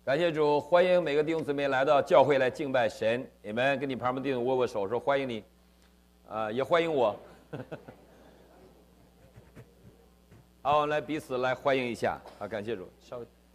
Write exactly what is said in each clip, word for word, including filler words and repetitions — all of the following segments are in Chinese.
感谢主，欢迎每个弟兄姊妹来到教会来敬拜神。你们跟你旁边弟兄握握手，说欢迎你，啊、呃，也欢迎我。好，我们来彼此来欢迎一下。好，感谢主，稍微打。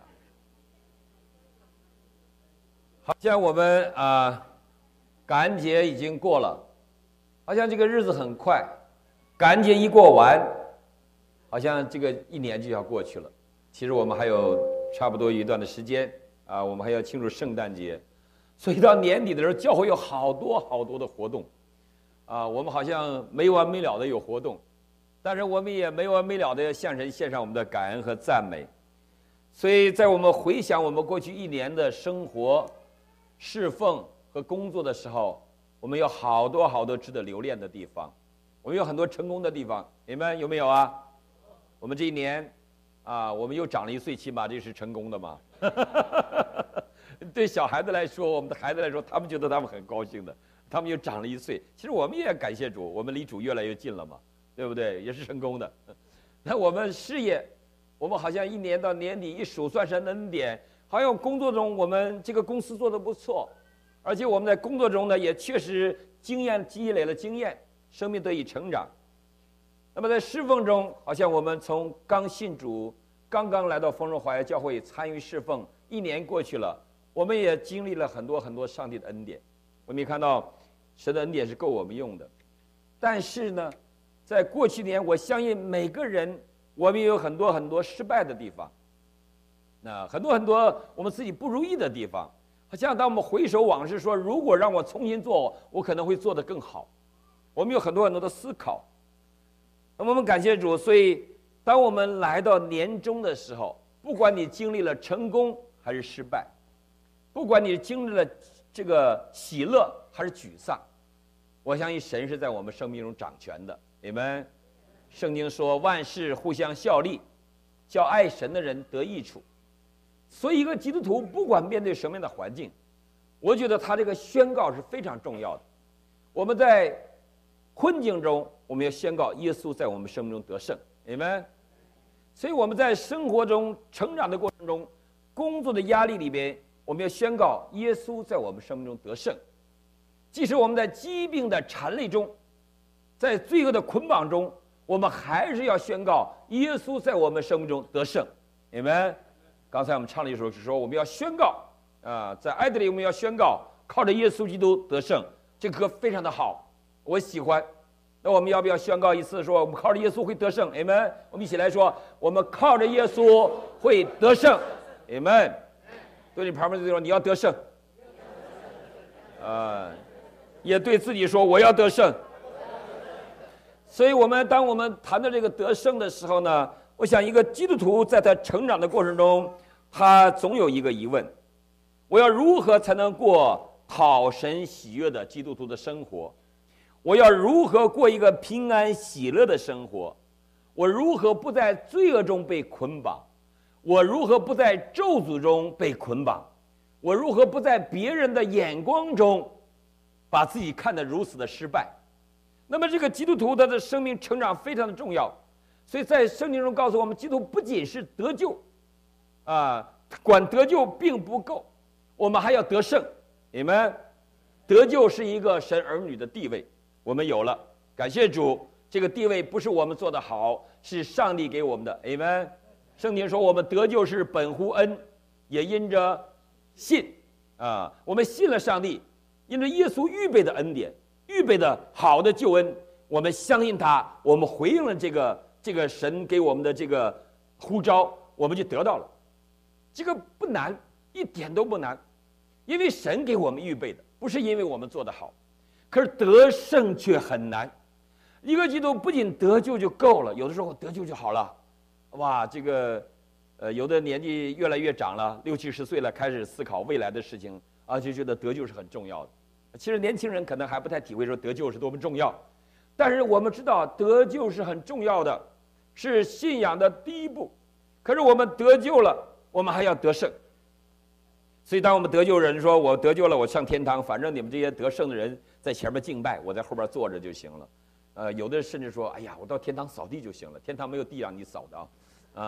好像我们啊、呃，感恩节已经过了，好像这个日子很快，感恩节一过完，好像这个一年就要过去了。其实我们还有差不多一段的时间。啊，我们还要庆祝圣诞节，所以到年底的时候，教会有好多好多的活动，啊，我们好像没完没了的有活动，但是我们也没完没了的向神献上我们的感恩和赞美。所以在我们回想我们过去一年的生活、侍奉和工作的时候，我们有好多好多值得留恋的地方，我们有很多成功的地方，你们有没有啊？我们这一年啊，我们又长了一岁，起码这是成功的嘛。对小孩子来说，我们的孩子来说，他们觉得他们很高兴的，他们又长了一岁。其实我们也感谢主，我们离主越来越近了嘛，对不对？也是成功的。那我们事业，我们好像一年到年底一数算神恩典，好像工作中我们这个公司做得不错，而且我们在工作中呢也确实经验积累了经验，生命得以成长。那么在侍奉中，好像我们从刚信主。刚刚来到丰荣华裔教会参与侍奉，一年过去了，我们也经历了很多很多上帝的恩典。我们也看到神的恩典是够我们用的。但是呢，在过去年，我相信每个人我们也有很多很多失败的地方，那很多很多我们自己不如意的地方。好像当我们回首往事说，如果让我重新做，我可能会做得更好。我们有很多很多的思考。那么我们感谢主，所以当我们来到年终的时候，不管你经历了成功还是失败，不管你经历了这个喜乐还是沮丧，我相信神是在我们生命中掌权的。你们，圣经说万事互相效力，叫爱神的人得益处。所以一个基督徒不管面对什么样的环境，我觉得他这个宣告是非常重要的。我们在困境中，我们要宣告耶稣在我们生命中得胜。你们。所以我们在生活中成长的过程中，工作的压力里边，我们要宣告耶稣在我们生命中得胜。即使我们在疾病的缠累中，在罪恶的捆绑中，我们还是要宣告耶稣在我们生命中得胜。你们，刚才我们唱了一首是说我们要宣告啊，在爱德里我们要宣告靠着耶稣基督得胜。这个歌非常的好，我喜欢。那我们要不要宣告一次，说我们靠着耶稣会得胜？阿们。我们一起来说，我们靠着耶稣会得胜。阿们。对你旁边的说，你要得胜。啊、呃，也对自己说，我要得胜。所以，我们当我们谈到这个得胜的时候呢，我想一个基督徒在他成长的过程中，他总有一个疑问：我要如何才能过讨神喜悦的基督徒的生活？我要如何过一个平安喜乐的生活？我如何不在罪恶中被捆绑？我如何不在咒诅中被捆绑？我如何不在别人的眼光中把自己看得如此的失败？那么这个基督徒他的生命成长非常的重要，所以在圣经中告诉我们，基督徒不仅是得救，啊，管得救并不够，我们还要得胜。你们，得救是一个神儿女的地位。我们有了，感谢主，这个地位不是我们做得好，是上帝给我们的。阿们。圣经说我们得救是本乎恩，也因着信啊，我们信了上帝，因着耶稣预备的恩典，预备的好的救恩，我们相信他，我们回应了这个这个神给我们的这个呼召，我们就得到了。这个不难，一点都不难，因为神给我们预备的，不是因为我们做得好。可是得胜却很难，一个基督徒不仅得救就够了，有的时候得救就好了，哇，这个，呃，有的年纪越来越长了，六七十岁了，开始思考未来的事情，啊，就觉得得救是很重要的。其实年轻人可能还不太体会说得救是多么重要，但是我们知道得救是很重要的，是信仰的第一步。可是我们得救了，我们还要得胜。所以当我们得救人说我得救了，我上天堂，反正你们这些得胜的人在前面敬拜，我在后边坐着就行了。呃，有的甚至说，哎呀，我到天堂扫地就行了，天堂没有地让你扫的啊。啊，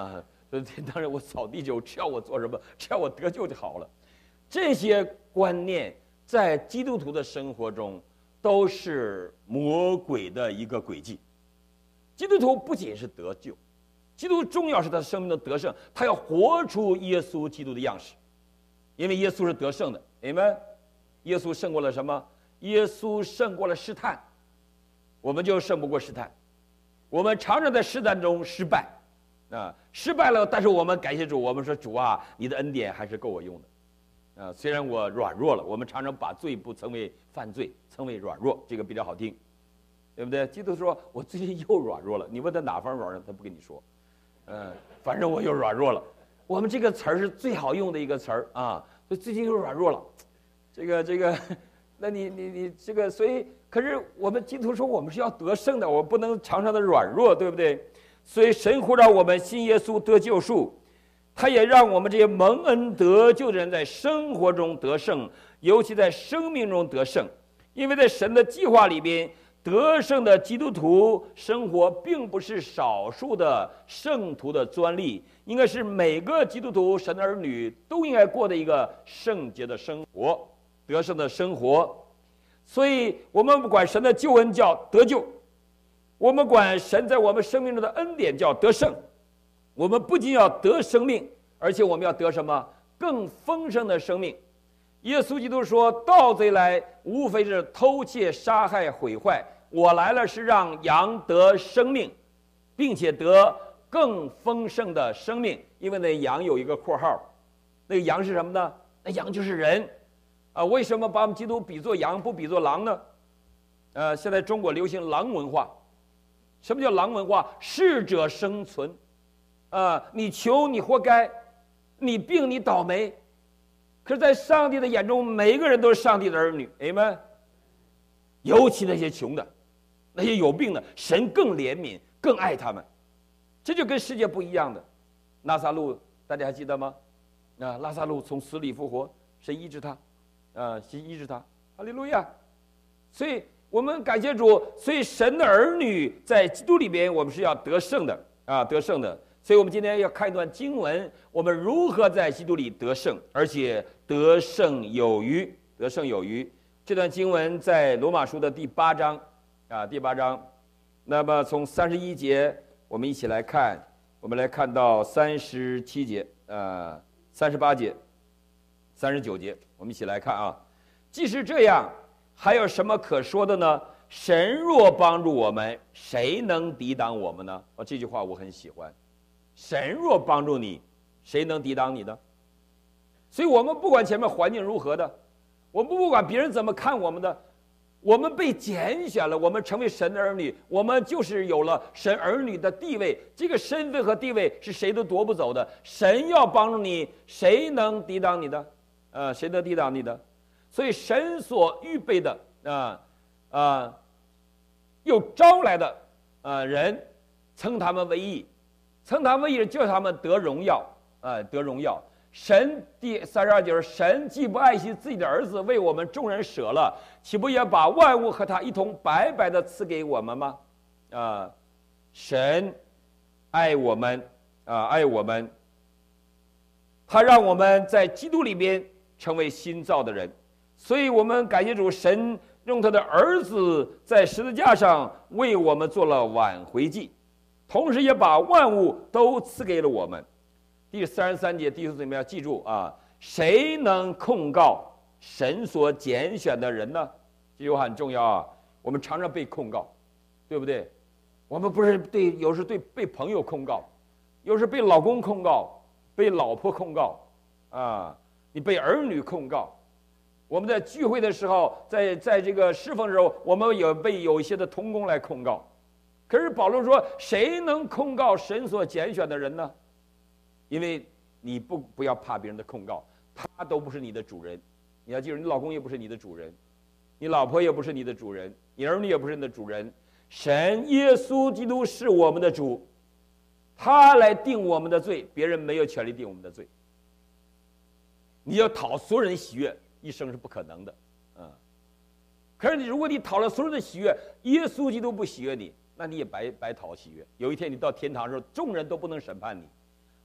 所以当然我扫地就只要我做什么，只要我得救就好了。这些观念在基督徒的生活中都是魔鬼的一个诡计。基督徒不仅是得救，基督重要是他生命的得胜，他要活出耶稣基督的样式，因为耶稣是得胜的。Amen。耶稣胜过了什么？耶稣胜过了试探，我们就胜不过试探。我们常常在试探中失败，啊，失败了，但是我们感谢主，我们说主啊，你的恩典还是够我用的，啊，虽然我软弱了，我们常常把罪不称为犯罪，称为软弱，这个比较好听，对不对？基督说，我最近又软弱了，你问他哪方软弱，他不跟你说，嗯，反正我又软弱了。我们这个词儿是最好用的一个词儿啊，所以最近又软弱了，这个这个。那你你你这个，所以可是我们基督徒说我们是要得胜的，我不能常常的软弱，对不对？所以神呼召我们信耶稣得救赎，他也让我们这些蒙恩得救的人在生活中得胜，尤其在生命中得胜。因为在神的计划里边，得胜的基督徒生活并不是少数的圣徒的专利，应该是每个基督徒神的儿女都应该过的一个圣洁的生活。得胜的生活，所以我们管神的救恩叫得救，我们管神在我们生命中的恩典叫得胜。我们不仅要得生命，而且我们要得什么？更丰盛的生命。耶稣基督说，盗贼来无非是偷窃杀害毁坏，我来了是让羊得生命，并且得更丰盛的生命。因为那羊有一个括号，那个羊是什么呢？那羊就是人啊，为什么把我们基督比作羊，不比作狼呢？呃，现在中国流行狼文化。什么叫狼文化？适者生存，啊，你穷你活该，你病你倒霉。可是，在上帝的眼中，每一个人都是上帝的儿女 ，Amen。尤其那些穷的，那些有病的，神更怜悯，更爱他们。这就跟世界不一样的。拉撒路，大家还记得吗？啊，拉撒路从死里复活，神医治他。啊，去医治他，哈利路亚！所以我们感谢主，所以神的儿女在基督里边，我们是要得胜的啊，得胜的。所以我们今天要看一段经文，我们如何在基督里得胜，而且得胜有余，得胜有余。这段经文在罗马书的第八章啊，第八章。那么从三十一节，我们一起来看，我们来看到三十七节，呃，三十八节。三十九节，我们一起来看啊。即使这样，还有什么可说的呢？神若帮助我们，谁能抵挡我们呢？哦，这句话我很喜欢。神若帮助你，谁能抵挡你呢？所以我们不管前面环境如何的，我们不管别人怎么看我们的，我们被拣选了，我们成为神的儿女，我们就是有了神儿女的地位。这个身份和地位是谁都夺不走的。神要帮助你，谁能抵挡你的？呃，谁能抵挡你的？所以神所预备的啊啊、呃呃，又招来的呃人，称他们为义，称他们为义，叫他们得荣耀啊、呃，得荣耀。神第三十二节说：“神既不爱惜自己的儿子，为我们众人舍了，岂不也把万物和他一同白白的赐给我们吗？”啊、呃，神爱我们啊、呃，爱我们，他让我们在基督里边成为新造的人，所以我们感谢主，神用他的儿子在十字架上为我们做了挽回祭，同时也把万物都赐给了我们。第三十三节弟兄姊妹要记住啊，谁能控告神所拣选的人呢？这句话很重要啊，我们常常被控告，对不对？我们不是对，有时对被朋友控告，有时被老公控告，被老婆控告啊，你被儿女控告。我们在聚会的时候，在在这个侍奉的时候，我们有被有一些的同工来控告。可是保罗说，谁能控告神所拣选的人呢？因为你不不要怕别人的控告，他都不是你的主人。你要记住，你老公也不是你的主人，你老婆也不是你的主人，你儿女也不是你的主人。神耶稣基督是我们的主，他来定我们的罪，别人没有权利定我们的罪。你要讨所有人喜悦，一生是不可能的，啊！可是你如果你讨了所有人的喜悦，耶稣基督不喜悦你，那你也白白讨喜悦。有一天你到天堂的时候，众人都不能审判你，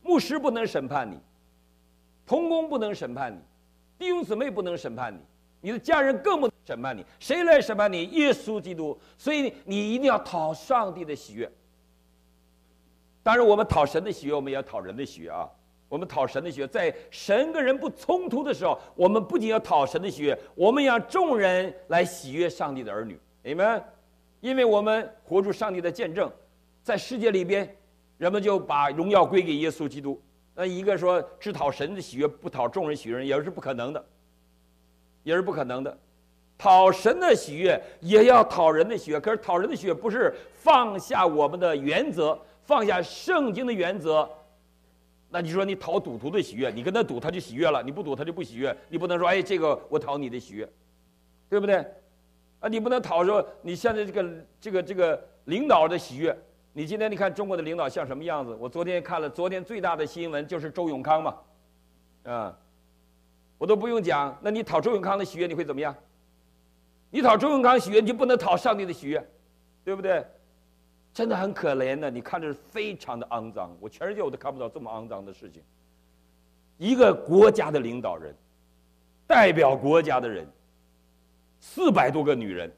牧师不能审判你，同工不能审判你，弟兄姊妹不能审判你，你的家人更不能审判你。谁来审判你？耶稣基督。所以你一定要讨上帝的喜悦。当然，我们讨神的喜悦，我们也要讨人的喜悦啊。我们讨神的喜悦，在神跟人不冲突的时候，我们不仅要讨神的喜悦，我们要众人来喜悦上帝的儿女。Amen。因为我们活出上帝的见证，在世界里边，人们就把荣耀归给耶稣基督。那一个说只讨神的喜悦，不讨众人喜悦，也是不可能的，也是不可能的。讨神的喜悦，也要讨人的喜悦。可是讨人的喜悦，不是放下我们的原则，放下圣经的原则。那你说你讨赌徒的喜悦，你跟他赌他就喜悦了，你不赌他就不喜悦。你不能说哎，这个我讨你的喜悦，对不对？啊，你不能讨说你现在这个这个这个领导的喜悦。你今天你看中国的领导像什么样子？我昨天看了，昨天最大的新闻就是周永康嘛，啊，我都不用讲。那你讨周永康的喜悦，你会怎么样？你讨周永康喜悦，你就不能讨上帝的喜悦，对不对？真的很可怜的，你看着非常的肮脏。我全世界我都看不到这么肮脏的事情。一个国家的领导人，代表国家的人，四百多个女人，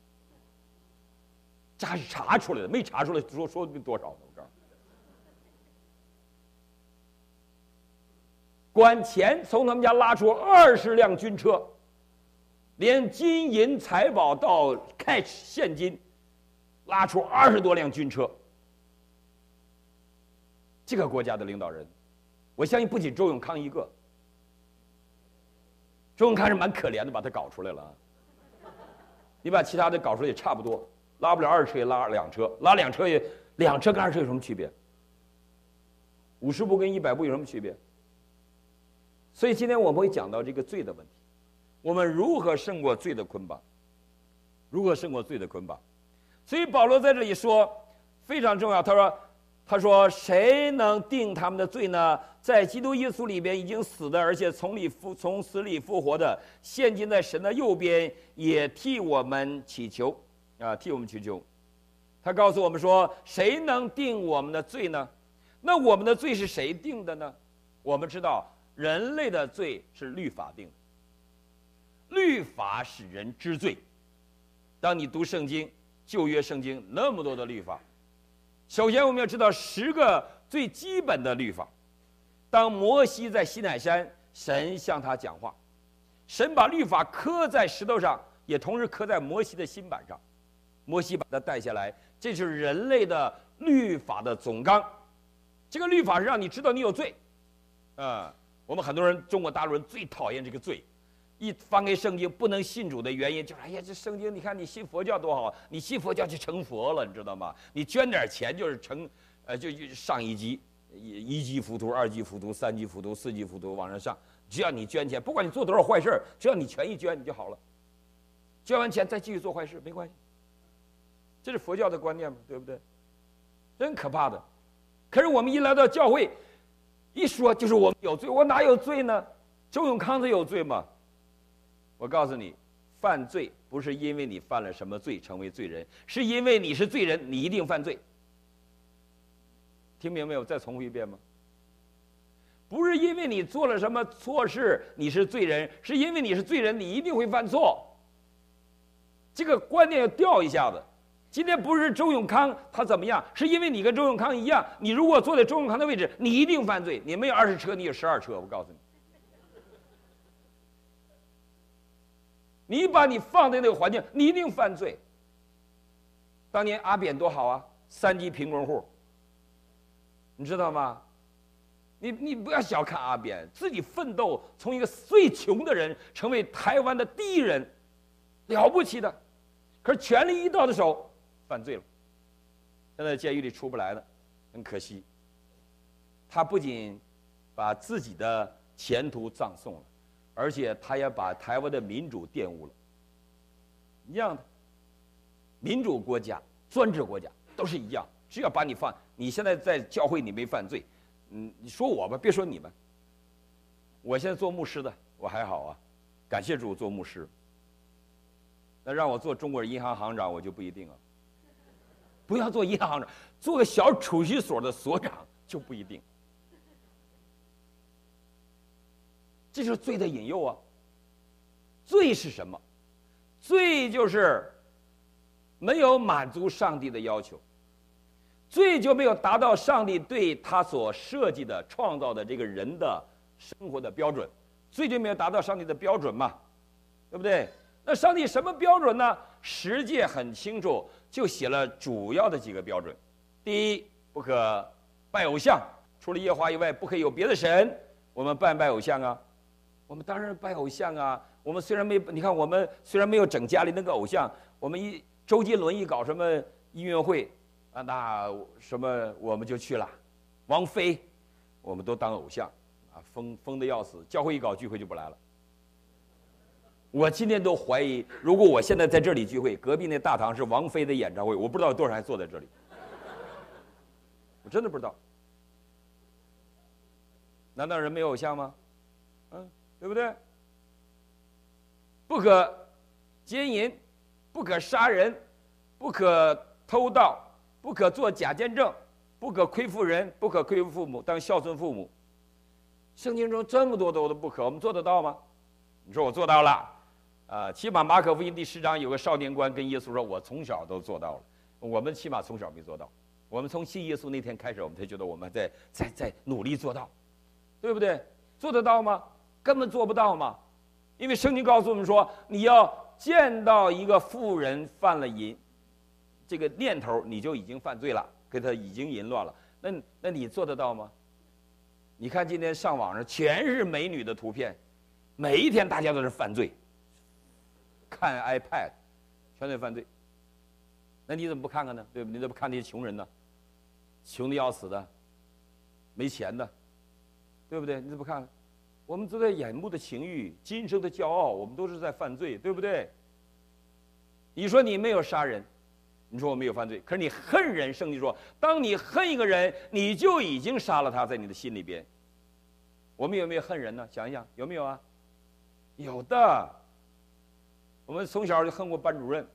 这还是查出来的，没查出来说说多少呢？我告诉你，管钱从他们家拉出二十辆军车，连金银财宝到 cash 现金。拉出二十多辆军车，这个国家的领导人，我相信不仅周永康一个，周永康是蛮可怜的，把他搞出来了。你把其他的搞出来也差不多，拉不了二车也拉两车，拉两车也两车跟二车有什么区别？五十步跟一百步有什么区别？所以今天我们会讲到这个罪的问题，我们如何胜过罪的捆绑？如何胜过罪的捆绑？所以保罗在这里说非常重要，他说他说谁能定他们的罪呢？在基督耶稣里边已经死的，而且从里复从死里复活的，现今在神的右边，也替我们祈求啊，替我们祈求。他告诉我们说，谁能定我们的罪呢？那我们的罪是谁定的呢？我们知道人类的罪是律法定的，律法使人知罪。当你读圣经，旧约圣经那么多的律法，首先我们要知道十个最基本的律法。当摩西在西乃山，神向他讲话，神把律法刻在石头上，也同时刻在摩西的心板上，摩西把它带下来，这是人类的律法的总纲。这个律法是让你知道你有罪啊、呃。我们很多人中国大陆人最讨厌这个罪，一翻开圣经不能信主的原因就是哎呀，这圣经你看你信佛教多好，你信佛教就成佛了，你知道吗？你捐点钱就是成呃就就上一级，一级浮屠、二级浮屠、三级浮屠、四级浮屠往上上，只要你捐钱，不管你做多少坏事，只要你钱一捐你就好了，捐完钱再继续做坏事没关系。这是佛教的观念嘛，对不对？真可怕的。可是我们一来到教会，一说就是我们有罪，我哪有罪呢？周永康子有罪吗？我告诉你，犯罪不是因为你犯了什么罪成为罪人，是因为你是罪人，你一定犯罪。听明白没有？再重复一遍吗？不是因为你做了什么错事你是罪人，是因为你是罪人，你一定会犯错。这个观念要调一下子。今天不是周永康他怎么样，是因为你跟周永康一样，你如果坐在周永康的位置，你一定犯罪。你没有二十车，你有十二车，我告诉你。你把你放在那个环境，你一定犯罪。当年阿扁多好啊，三级贫困户，你知道吗？你你不要小看阿扁，自己奋斗，从一个最穷的人成为台湾的第一人，了不起的。可是权力一到的手，犯罪了，现在监狱里出不来了，很可惜。他不仅把自己的前途葬送了，而且他也把台湾的民主玷污了。一样的，民主国家、专制国家都是一样，只要把你放，你现在在教会你没犯罪，嗯，你说我吧，别说你们。我现在做牧师的，我还好啊，感谢主做牧师。那让我做中国银行行长，我就不一定了。不要做银行行长，做个小储蓄所的所长就不一定。 这就是罪的引诱啊。罪是什么？罪就是没有满足上帝的要求，罪就没有达到上帝对他所设计的、创造的这个人的生活的标准，罪就没有达到上帝的标准嘛，对不对？那上帝什么标准呢？十诫很清楚，就写了主要的几个标准。第一，不可拜偶像，除了耶和华以外，不可以有别的神。我们拜不拜偶像啊？我们当然拜偶像啊。我们虽然没，你看我们虽然没有整家里那个偶像，我们一周杰伦一搞什么音乐会啊，那什么我们就去了。王菲，我们都当偶像啊，疯疯的要死。教会一搞聚会就不来了。我今天都怀疑，如果我现在在这里聚会，隔壁那大堂是王菲的演唱会，我不知道有多少人还坐在这里。我真的不知道。难道人没有偶像吗？嗯，对不对？不可奸淫，不可杀人，不可偷盗，不可作假见证，不可亏负人，不可亏负父母，当孝顺父母。圣经中这么多的不可，我们做得到吗？你说我做到了，啊、呃，起码马可福音第十章有个少年官跟耶稣说：“我从小都做到了。”我们起码从小没做到，我们从信耶稣那天开始，我们才觉得我们在在在努力做到，对不对？做得到吗？根本做不到嘛。因为圣经告诉我们说，你要见到一个妇人犯了淫，这个念头你就已经犯罪了，跟他已经淫乱了。那那你做得到吗？你看今天上网上全是美女的图片，每一天大家都是犯罪，看 iPad， 全在犯罪。那你怎么不看看呢？对不对？你怎么不看那些穷人呢？穷的要死的，没钱的，对不对？你怎么不看？我们都在眼目的情欲、今生的骄傲，我们都是在犯罪，对不对？你说你没有杀人，你说我没有犯罪，可是你恨人，圣经说，当你恨一个人，你就已经杀了他，在你的心里边。我们有没有恨人呢？想一想，有没有啊？有的。我们从小就恨过班主任，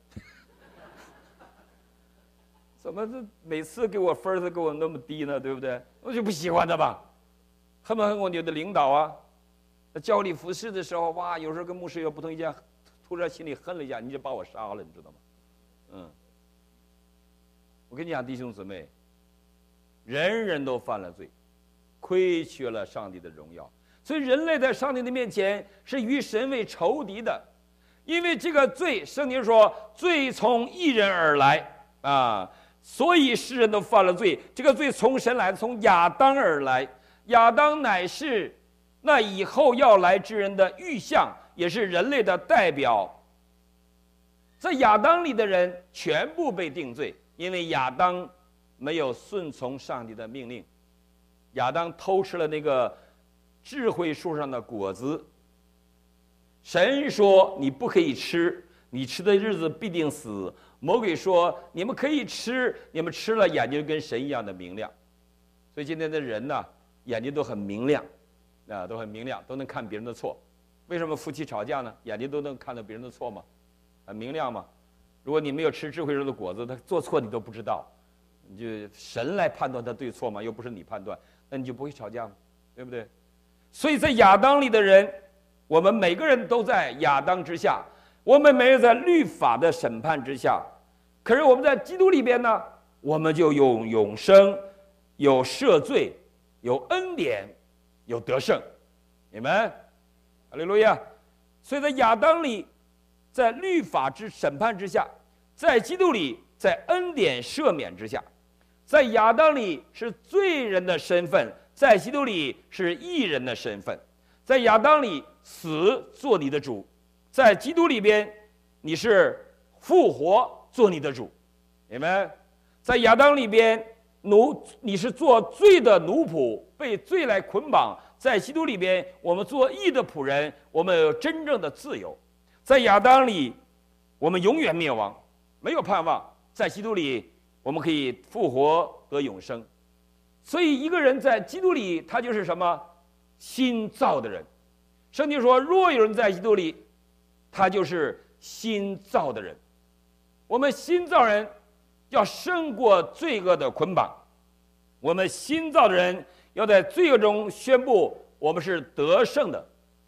怎么这每次给我分儿给我那么低呢？对不对？我就不喜欢他吧。恨不恨过你的领导啊？在教里服侍的时候，哇，有时候跟牧师有不同意见，突然心里恨了一下，你就把我杀了，你知道吗？嗯，我跟你讲，弟兄姊妹，人人都犯了罪，亏缺了上帝的荣耀，所以人类在上帝的面前是与神为仇敌的，因为这个罪，圣经说罪从一人而来啊，所以世人都犯了罪。这个罪从神来，从亚当而来，亚当乃是那以后要来之人的预象，也是人类的代表。在亚当里的人全部被定罪，因为亚当没有顺从上帝的命令。亚当偷吃了那个智慧树上的果子，神说你不可以吃，你吃的日子必定死。魔鬼说你们可以吃，你们吃了眼睛跟神一样的明亮。所以今天的人呢，眼睛都很明亮，啊，都很明亮，都能看别人的错。为什么夫妻吵架呢？眼睛都能看到别人的错吗？很明亮吗？如果你没有吃智慧树的果子，他做错你都不知道，你就神来判断他对错吗？又不是你判断，那你就不会吵架吗？对不对？所以在亚当里的人，我们每个人都在亚当之下，我们没有在律法的审判之下。可是我们在基督里边呢，我们就有永生，有赦罪，有恩典，有得胜。你们，哈利路亚！所以在亚当里，在律法之审判之下，在基督里，在恩典赦免之下。在亚当里是罪人的身份，在基督里是义人的身份。在亚当里死做你的主，在基督里边你是复活做你的主，明白？在亚当里边奴你是做罪的奴仆，被罪来捆绑。在基督里边我们做义的仆人，我们有真正的自由。在亚当里我们永远灭亡，没有盼望。在基督里我们可以复活得永生。所以一个人在基督里，他就是什么？新造的人。圣经说，若有人在基督里，他就是新造的人。我们新造人要胜过罪恶的捆绑，我们新造的人要在罪恶中宣布我们是得胜的，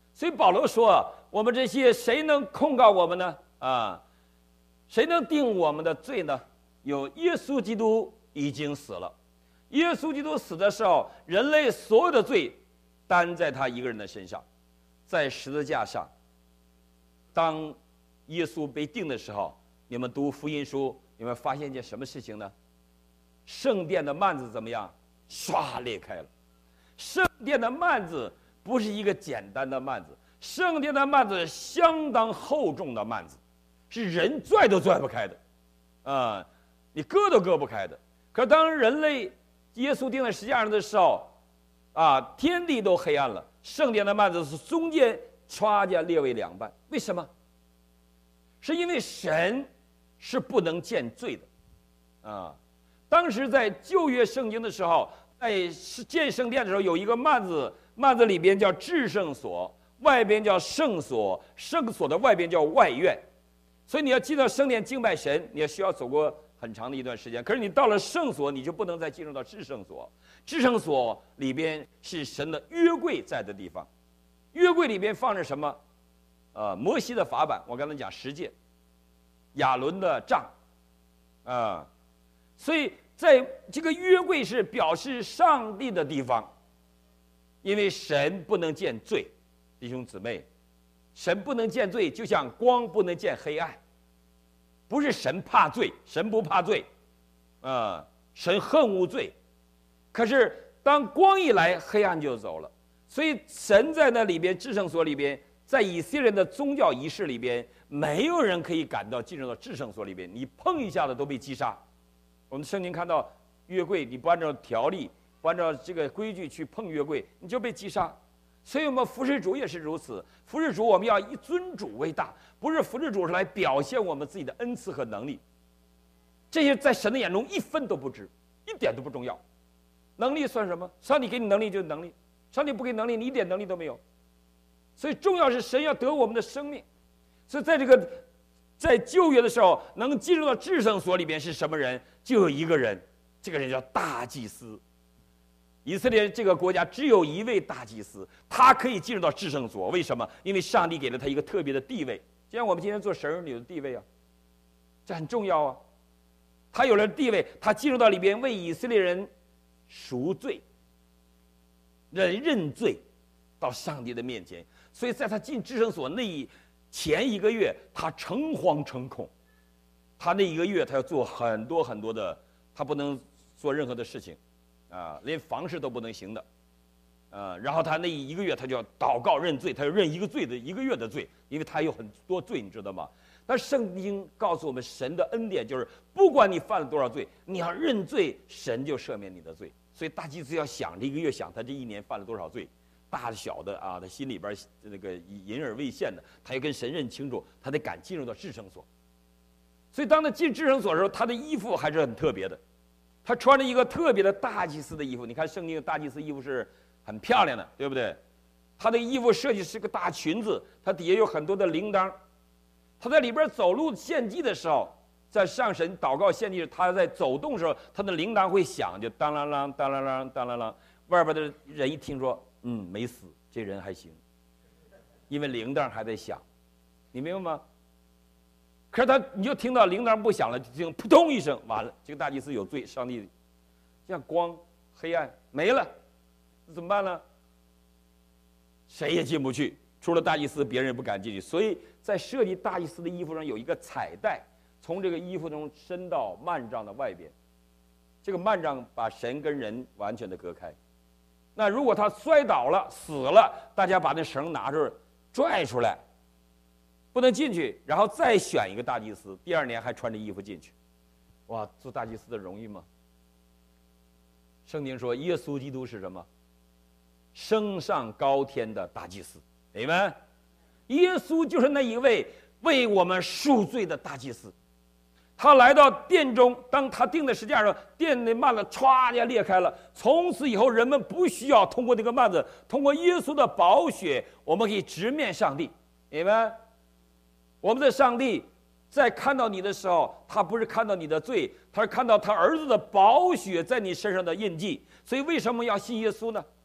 所以保罗说，我们这些谁能控告我们呢？啊，谁能定我们的罪呢？有耶稣基督已经死了。耶稣基督死的时候，人类所有的罪担在他一个人的身上，在十字架上。当耶稣被钉的时候，你们读福音书，你们发现一件什么事情呢？圣殿的幔子怎么样？唰裂开了。圣殿的幔子不是一个简单的幔子，圣殿的幔子相当厚重的幔子，是人拽都拽不开的，啊、呃，你割都割不开的。可当人类耶稣钉在十字架上的时候，啊，天地都黑暗了，圣殿的幔子是中间歘家裂为两半。为什么？是因为神是不能见罪的，啊，当时在旧约圣经的时候，在建圣殿的时候，有一个幔子，幔子里边叫至圣所，外边叫圣所，圣所的外边叫外院。所以你要进到圣殿敬拜神，你也需要走过很长的一段时间。可是你到了圣所，你就不能再进入到至圣所。至圣所里边是神的约柜在的地方，约柜里边放着什么？呃，摩西的法版，我刚才讲十诫，亚伦的杖，啊、呃，所以在这个约柜是表示上帝的地方，因为神不能见罪，弟兄姊妹，神不能见罪，就像光不能见黑暗，不是神怕罪，神不怕罪，啊、呃，神恨恶罪，可是当光一来，黑暗就走了，所以神在那里边至圣所里边。在以色列人的宗教仪式里边，没有人可以赶到进入到至圣所里边，你碰一下子都被击杀。我们圣经看到约柜，你不按照条例，不按照这个规矩去碰约柜，你就被击杀。所以我们服侍主也是如此，服侍主我们要以尊主为大，不是服侍主是来表现我们自己的恩赐和能力。这些在神的眼中一分都不值，一点都不重要。能力算什么？上帝给你能力就是能力，上帝不给能力，你一点能力都没有。所以重要是神要得我们的生命，所以在这个在旧约的时候，能进入到至圣所里边是什么人？就有一个人，这个人叫大祭司。以色列这个国家只有一位大祭司，他可以进入到至圣所。为什么？因为上帝给了他一个特别的地位，就像我们今天做神儿女的地位啊，这很重要啊。他有了地位，他进入到里边为以色列人赎罪、认认罪，到上帝的面前。所以在他进至圣所那一前一个月，他诚惶诚恐。他那一个月，他要做很多很多的，他不能做任何的事情，啊，连房事都不能行的，啊，然后他那一个月，他就要祷告认罪，他要认一个罪的一个月的罪，因为他有很多罪，你知道吗？但圣经告诉我们，神的恩典就是，不管你犯了多少罪，你要认罪，神就赦免你的罪。所以大祭司要想这一个月，想他这一年犯了多少罪。大的小的啊，他心里边那个隐而未现的，他要跟神认清楚，他得敢进入到至圣所。所以当他进至圣所的时候，他的衣服还是很特别的，他穿着一个特别的大祭司的衣服。你看圣经的大祭司衣服是很漂亮的，对不对？他的衣服设计是个大裙子，他底下有很多的铃铛。他在里边走路献祭的时候，在上神祷告献祭，他在走动的时候，他的铃铛会响，就当啷啷当啷啷当啷啷。外边的人一听说，嗯，没死，这人还行，因为铃铛还在响，你明白吗？可是他，你就听到铃铛不响了，就听扑通一声，完了，这个大祭司有罪，上帝像光黑暗没了，那怎么办呢？谁也进不去，除了大祭司，别人也不敢进去。所以在设计大祭司的衣服上有一个彩带，从这个衣服中伸到幔帐的外边，这个幔帐把神跟人完全的隔开。那如果他摔倒了死了，大家把那绳拿出拽出来，不能进去，然后再选一个大祭司，第二年还穿着衣服进去。哇，做大祭司的容易吗？圣经说耶稣基督是什么？升上高天的大祭司，明白？耶稣就是那一位为我们赎罪的大祭司。他来到殿中，当他钉在十字架上，殿的幔子歘一下裂开了。从此以后，人们不需要通过这个幔子，通过耶稣的宝血，我们可以直面上帝，明白？我们的上帝在看到你的时候，他不是看到你的罪，他是看到他儿子的宝血在你身上的印记。所以，为什么要信耶稣呢？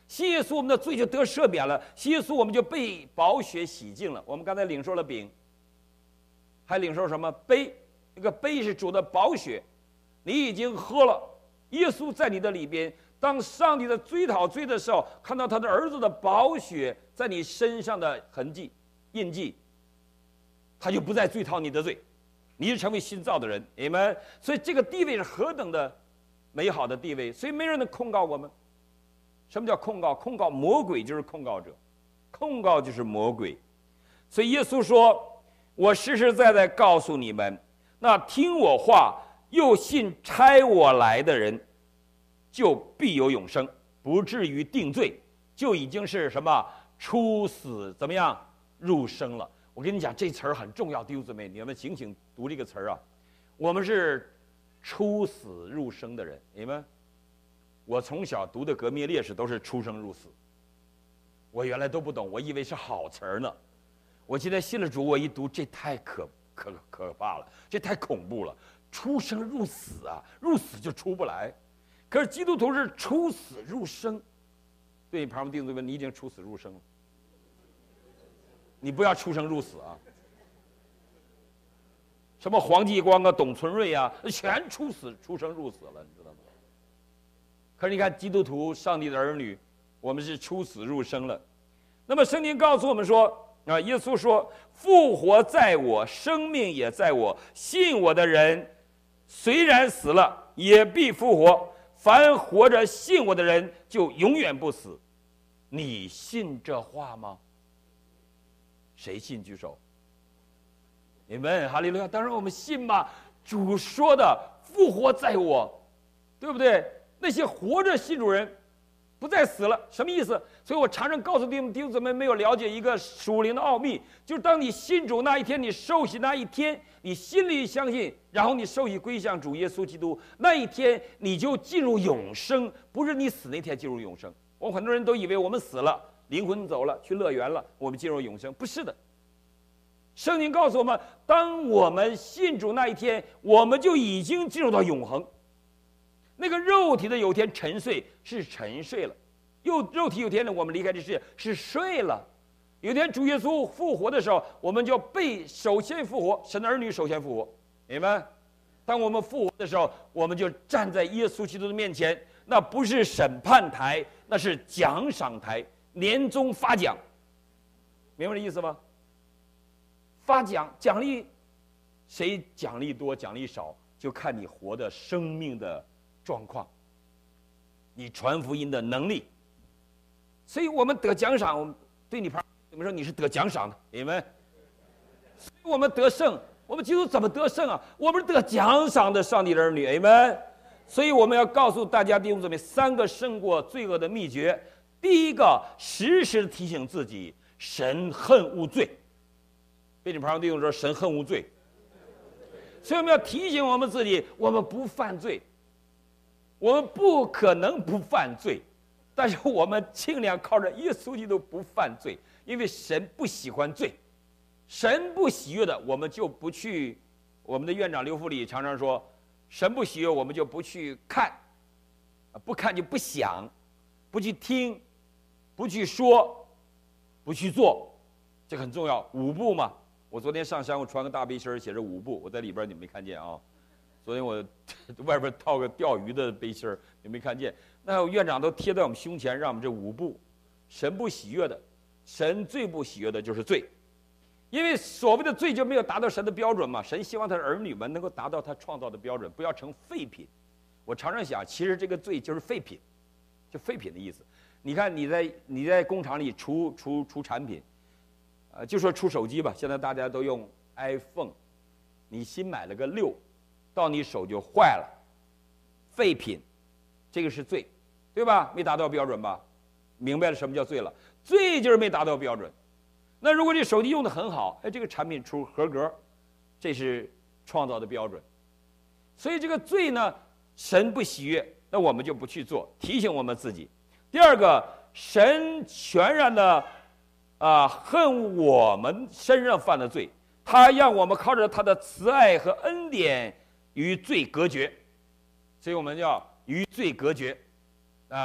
信耶稣，我们的罪就得赦免了；信耶稣，我们就被宝血洗净了。我们刚才领受了饼，还领受什么杯？那个杯是主的宝血，你已经喝了。耶稣在你的里边，当上帝的追讨罪的时候，看到他的儿子的宝血在你身上的痕迹、印记，他就不再追讨你的罪，你是成为新造的人。你们，所以这个地位是何等的美好的地位，所以没人能控告我们。什么叫控告？控告魔鬼就是控告者，控告就是魔鬼。所以耶稣说：“我实实在在告诉你们，那听我话又信差我来的人，就必有永生，不至于定罪，就已经是什么出死怎么样入生了。”我跟你讲，这词儿很重要，弟兄姊妹，你们警醒读这个词儿啊。我们是出死入生的人，你们。我从小读的革命烈士都是出生入死，我原来都不懂，我以为是好词儿呢。我今天信了主，我一读，这太可可可怕了，这太恐怖了，出生入死啊，入死就出不来。可是基督徒是出死入生，对你旁边弟兄姊妹，你已经出死入生了，你不要出生入死啊。什么黄继光啊、董存瑞啊，全出死出生入死了，你知道吗？可是你看，基督徒、上帝的儿女，我们是出死入生了。那么圣经告诉我们说，啊，耶稣说：“复活在我，生命也在我。信我的人，虽然死了，也必复活。凡活着信我的人，就永远不死。”你信这话吗？谁信举手？你们哈利路亚！当然我们信嘛。主说的“复活在我”，对不对？那些活着信主人不再死了，什么意思？所以我常常告诉弟兄弟兄姊妹，没有了解一个属灵的奥秘，就是当你信主那一天，你受洗那一天，你心里相信，然后你受洗归向主耶稣基督，那一天你就进入永生，不是你死那天进入永生。我们很多人都以为我们死了，灵魂走了，去乐园了，我们进入永生，不是的。圣经告诉我们，当我们信主那一天，我们就已经进入到永恒。那个肉体的有天沉睡是沉睡了，又肉体有天呢，我们离开这世界是睡了。有天主耶稣复活的时候，我们就被首先复活，神的儿女首先复活，明白？当我们复活的时候，我们就站在耶稣基督的面前，那不是审判台，那是奖赏台，年终发奖，明白这意思吗？发奖奖励，谁奖励多奖励少，就看你活的生命的状况，你传福音的能力。所以我们得奖赏，我们对你旁你们说你是得奖赏的，你们，所以我们得胜，我们基督怎么得胜啊？我们是得奖赏的上帝的儿女，你们。所以我们要告诉大家弟兄姊妹三个胜过罪恶的秘诀。第一个，时时提醒自己，神恨恶罪。被你旁边弟兄说，神恨恶罪。所以我们要提醒我们自己，我们不犯罪。我们不可能不犯罪，但是我们尽量靠着耶稣基督不犯罪，因为神不喜欢罪，神不喜悦的，我们就不去。我们的院长刘福礼常常说，神不喜悦，我们就不去看，不看就不想，不去听，不去说，不去做，这很重要。五步嘛，我昨天上山，我穿个大背心，写着五步，我在里边你没看见啊。昨天我外边套个钓鱼的背心，你没看见？那院长都贴在我们胸前，让我们这五步，神不喜悦的，神最不喜悦的就是罪，因为所谓的罪就没有达到神的标准嘛。神希望他的儿女们能够达到他创造的标准，不要成废品。我常常想，其实这个罪就是废品，就废品的意思。你看你在你在工厂里出出出产品，呃，就说出手机吧，现在大家都用 iPhone， 你新买了个六。到你手就坏了，废品，这个是罪，对吧？没达到标准吧？明白了什么叫罪了？罪就是没达到标准。那如果你手机用得很好，哎，这个产品出合格，这是创造的标准。所以这个罪呢，神不喜悦，那我们就不去做，提醒我们自己。第二个，神全然的啊、呃、恨我们身上犯的罪，他让我们靠着他的慈爱和恩典与罪隔绝，所以我们要与罪隔绝，啊，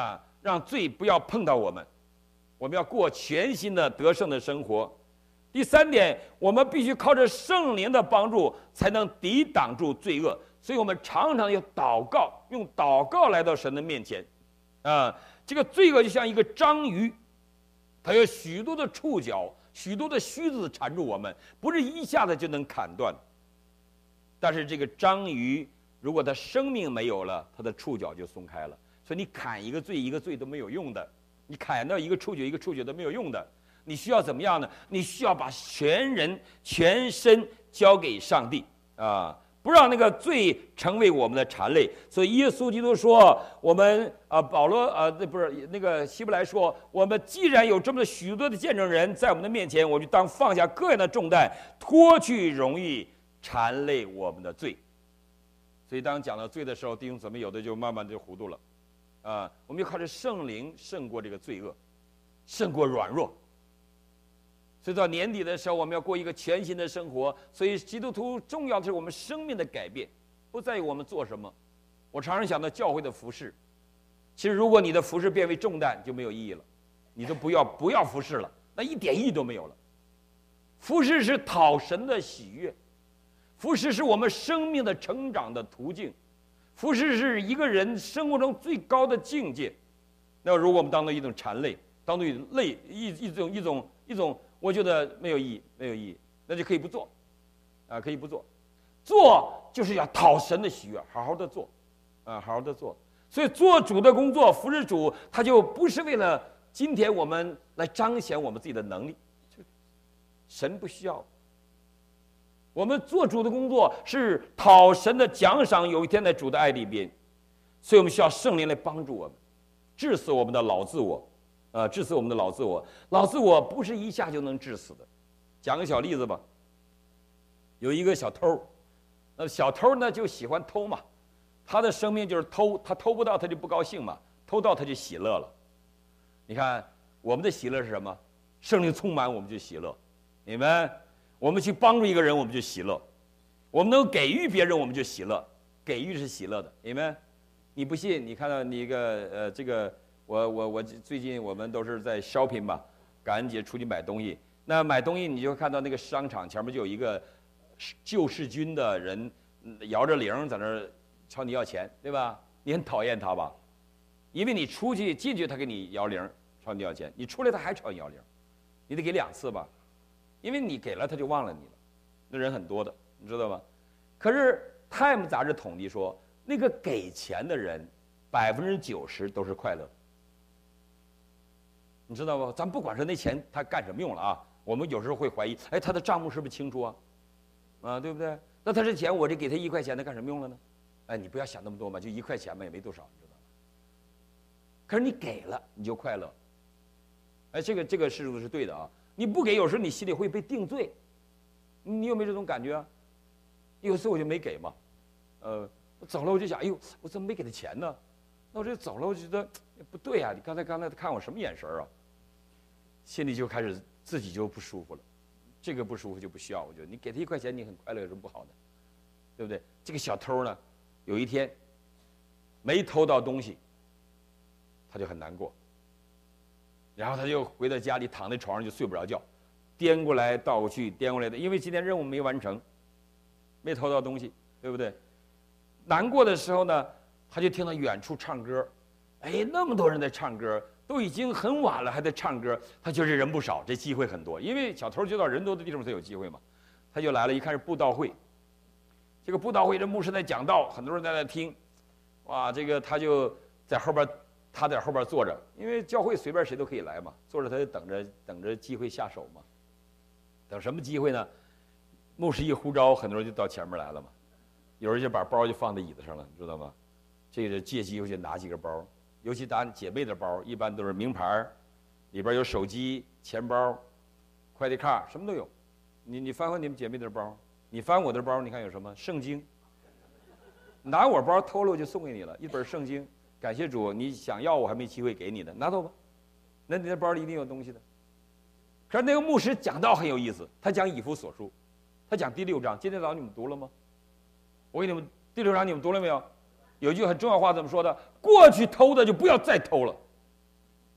让罪不要碰到我们，我们要过全新的得胜的生活。第三点，我们必须靠着圣灵的帮助，才能抵挡住罪恶。所以我们常常要祷告，用祷告来到神的面前。啊，这个罪恶就像一个章鱼，它有许多的触角，许多的须子缠住我们，不是一下子就能砍断。但是这个章鱼，如果它生命没有了，它的触角就松开了。所以你砍一个罪一个罪都没有用的，你砍到一个触角一个触角都没有用的。你需要怎么样呢？你需要把全人全身交给上帝啊，不让那个罪成为我们的缠累。所以耶稣基督说，我们啊，保罗啊，那不是那个希伯来说，我们既然有这么许多的见证人在我们的面前，我就当放下各样的重担，脱去容易缠累我们的罪。所以当讲到罪的时候，弟兄姊妹有的就慢慢就糊涂了啊。我们就靠着圣灵胜过这个罪恶，胜过软弱。所以到年底的时候，我们要过一个全新的生活。所以基督徒重要的是我们生命的改变，不在于我们做什么。我常常想到教会的服事，其实如果你的服事变为重担，就没有意义了，你都不要不要服事了，那一点意义都没有了。服事是讨神的喜悦，服事是我们生命的成长的途径，服事是一个人生活中最高的境界。那如果我们当做一种缠累，当做累一一种一种一种。我觉得没有意义，没有意义，那就可以不做，啊，可以不做，做就是要讨神的喜悦，好好的做，啊，好好的做。所以做主的工作，服侍主，他就不是为了今天我们来彰显我们自己的能力，神不需要。我们做主的工作是讨神的奖赏，有一天在主的爱里边，所以我们需要圣灵来帮助我们，治死我们的老自我。呃，治死我们的老自我，老自我不是一下就能治死的。讲个小例子吧，有一个小偷，那小偷呢就喜欢偷嘛，他的生命就是偷，他偷不到他就不高兴嘛，偷到他就喜乐了。你看我们的喜乐是什么？圣灵充满我们就喜乐，你们，我们去帮助一个人我们就喜乐，我们能给予别人我们就喜乐，给予是喜乐的，你们，你不信？你看到你一个呃这个。我我我最近我们都是在 shopping 吧，感恩节出去买东西。那买东西你就看到那个商场前面就有一个救世军的人摇着铃在那儿朝你要钱，对吧？你很讨厌他吧？因为你出去进去他给你摇铃朝你要钱，你出来他还朝你摇铃，你得给两次吧？因为你给了他就忘了你了，那人很多的，你知道吗？可是 Time 杂志统计说，那个给钱的人百分之九十都是快乐的。你知道吗？咱不管说那钱他干什么用了啊，我们有时候会怀疑，哎，他的账目是不是清楚啊？啊，对不对？那他这钱我这给他一块钱，他干什么用了呢？哎，你不要想那么多嘛，就一块钱嘛，也没多少，你知道吗？可是你给了，你就快乐。哎，这个这个事情是对的啊。你不给，有时候你心里会被定罪。你有没有这种感觉啊？有次我就没给嘛，呃，我走了我就想，哎呦，我怎么没给他钱呢？那我这走了，我觉得不对啊！你刚才刚才看我什么眼神啊？心里就开始自己就不舒服了，这个不舒服就不需要。我觉得你给他一块钱，你很快乐，有什么不好的？对不对？这个小偷呢，有一天没偷到东西，他就很难过，然后他就回到家里躺在床上就睡不着觉，颠过来倒过去，颠过来的，因为今天任务没完成，没偷到东西，对不对？难过的时候呢，他就听到远处唱歌，哎，那么多人在唱歌，都已经很晚了还在唱歌，他觉得人不少，这机会很多，因为小偷知道人多的地方才有机会嘛，他就来了，一看是布道会，这个布道会这牧师在讲道，很多人在那听，哇，这个他就在后边，他在后边坐着，因为教会随便谁都可以来嘛，坐着他就等着等着机会下手嘛，等什么机会呢？牧师一呼召，很多人就到前面来了嘛。有人就把包就放在椅子上了，你知道吗？这个借机会就拿几个包，尤其打姐妹的包，一般都是名牌，里边有手机、钱包、快递卡，什么都有。你你翻翻你们姐妹的包，你翻我的包，你看有什么？圣经。拿我包偷了我就送给你了，一本圣经。感谢主，你想要我还没机会给你呢，拿走吧。那你的包里一定有东西的。可是那个牧师讲道很有意思，他讲以弗所书，他讲第六章，今天早上你们读了吗？我给你们第六章你们读了没有？有一句很重要的话怎么说的？过去偷的就不要再偷了，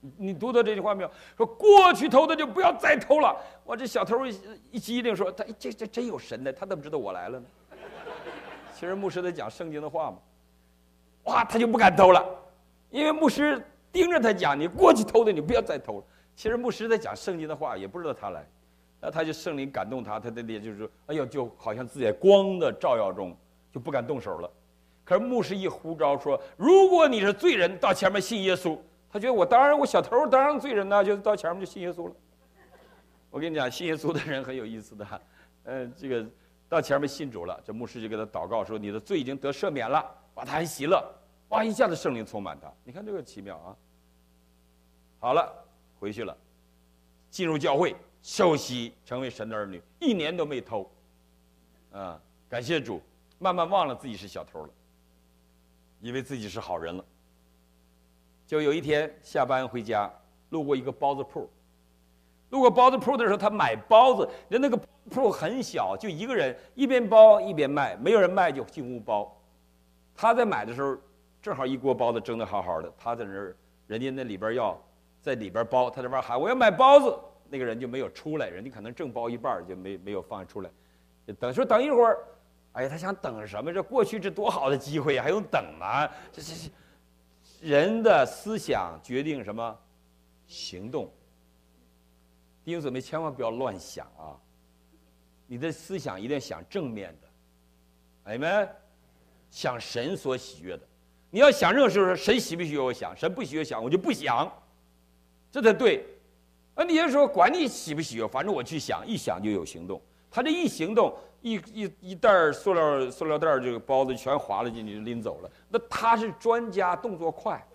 你读到这句话没有？说过去偷的就不要再偷了。哇，这小偷一一激灵说，他这这真有神的，他怎么知道我来了呢？其实牧师在讲圣经的话嘛，哇，他就不敢偷了，因为牧师盯着他讲，你过去偷的你不要再偷了。其实牧师在讲圣经的话，也不知道他来，那他就圣灵感动他，他的脸就是说，哎呦，就好像自己在光的照耀中，就不敢动手了。可是牧师一呼召说，如果你是罪人，到前面信耶稣。他觉得我当然我小偷当然罪人呢，就到前面就信耶稣了。我跟你讲，信耶稣的人很有意思的，呃，这个到前面信主了，这牧师就给他祷告说，你的罪已经得赦免了，哇，他很喜乐，哇，一下子圣灵充满他，你看这个奇妙啊。好了，回去了，进入教会受洗，成为神的儿女，一年都没偷，啊，感谢主，慢慢忘了自己是小偷了，以为自己是好人了。就有一天下班回家，路过一个包子铺，路过包子铺的时候，他买包子，人那个铺很小，就一个人一边包一边卖，没有人卖就进屋包。他在买的时候，正好一锅包子蒸得好好的，他在那儿，人家那里边要在里边包，他在外喊我要买包子，那个人就没有出来，人家可能正包一半就没没有放出来，等说等一会儿，哎呀，他想等什么？这过去这多好的机会，还用等吗？这这这。人的思想决定什么？行动。弟兄姊妹，千万不要乱想啊！你的思想一定要想正面的，哎们，想神所喜悦的。你要想任何时候，神喜不喜悦我想，神不喜悦想，我就不想，这才对。啊，你就说管你喜不喜悦，反正我去想，一想就有行动。他这一行动，一一一袋塑料塑料袋这个包子全划了进去，拎走了。那他是专家，动作快，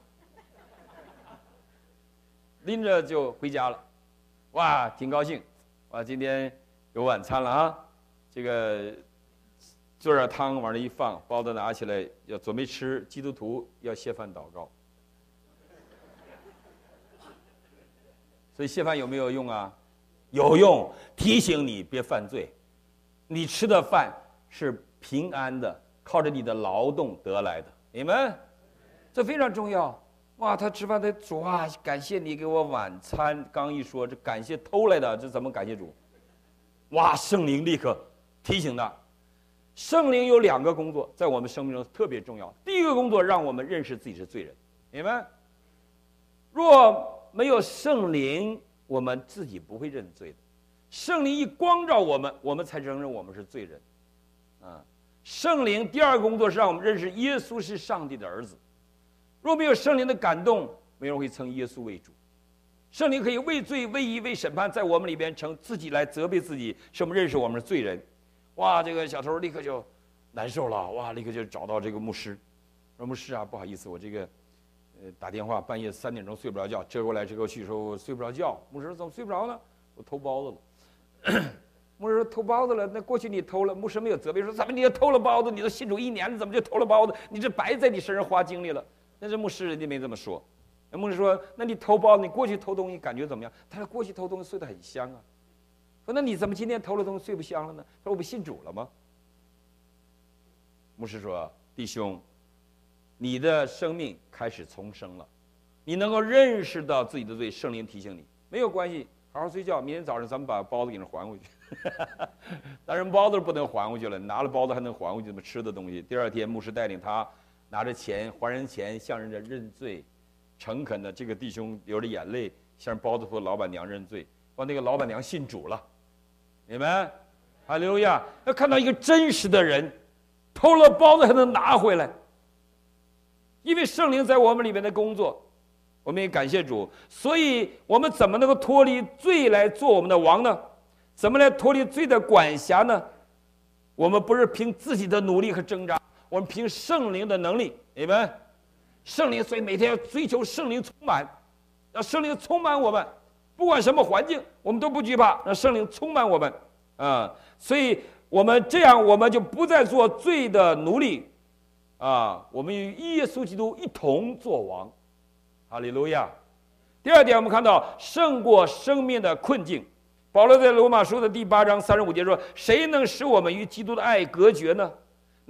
拎着就回家了。哇，挺高兴，哇，今天有晚餐了啊！这个做点汤往那一放，包子拿起来要准备吃。基督徒要谢饭祷告，所以谢饭有没有用啊？有用，提醒你别犯罪。你吃的饭是平安的，靠着你的劳动得来的，你们，这非常重要。哇，他吃饭的主啊，感谢你给我晚餐。刚一说这感谢偷来的，这怎么感谢主？哇，圣灵立刻提醒他。圣灵有两个工作，在我们生命中特别重要。第一个工作让我们认识自己是罪人，你们，若没有圣灵，我们自己不会认罪的。圣灵一光照我们，我们才承认我们是罪人。啊，圣灵第二个工作是让我们认识耶稣是上帝的儿子。若没有圣灵的感动，没人会称耶稣为主。圣灵可以为罪、为义、为审判，在我们里边成自己来责备自己，使我们认识我们是罪人。哇，这个小偷立刻就难受了，哇，立刻就找到这个牧师，说牧师啊，不好意思，我这个呃打电话半夜三点钟睡不着觉，折过来折过去，说我睡不着觉。牧师说怎么睡不着呢？我偷包子了。牧师说偷包子了，那过去你偷了，牧师没有责备说怎么你又偷了包子？你都信主一年了，怎么就偷了包子？你这白在你身上花精力了。但是牧师人家没这么说，那牧师说那你偷包子，你过去偷东西感觉怎么样？他说过去偷东西睡得很香啊。说那你怎么今天偷了东西睡不香了呢？他说我不信主了吗？牧师说弟兄，你的生命开始重生了，你能够认识到自己的罪，圣灵提醒你没有关系，好好睡觉，明天早上咱们把包子给人还回去。当然包子不能还回去了，拿了包子还能还回去怎么吃的东西。第二天牧师带领他拿着钱还人钱，向人家认罪，诚恳的这个弟兄流着眼泪向包子铺老板娘认罪，把那个老板娘信主了。你们，哈利路亚！要看到一个真实的人，偷了包子还能拿回来，因为圣灵在我们里面的工作，我们也感谢主。所以我们怎么能够脱离罪来做我们的王呢？怎么来脱离罪的管辖呢？我们不是凭自己的努力和挣扎，我们凭圣灵的能力。你们，圣灵，所以每天要追求圣灵充满，让圣灵充满我们。不管什么环境，我们都不惧怕，让圣灵充满我们啊！所以我们这样，我们就不再做罪的奴隶啊！我们与耶稣基督一同作王，哈利路亚！第二点，我们看到胜过生命的困境。保罗在罗马书的第八章三十五节说：“谁能使我们与基督的爱隔绝呢？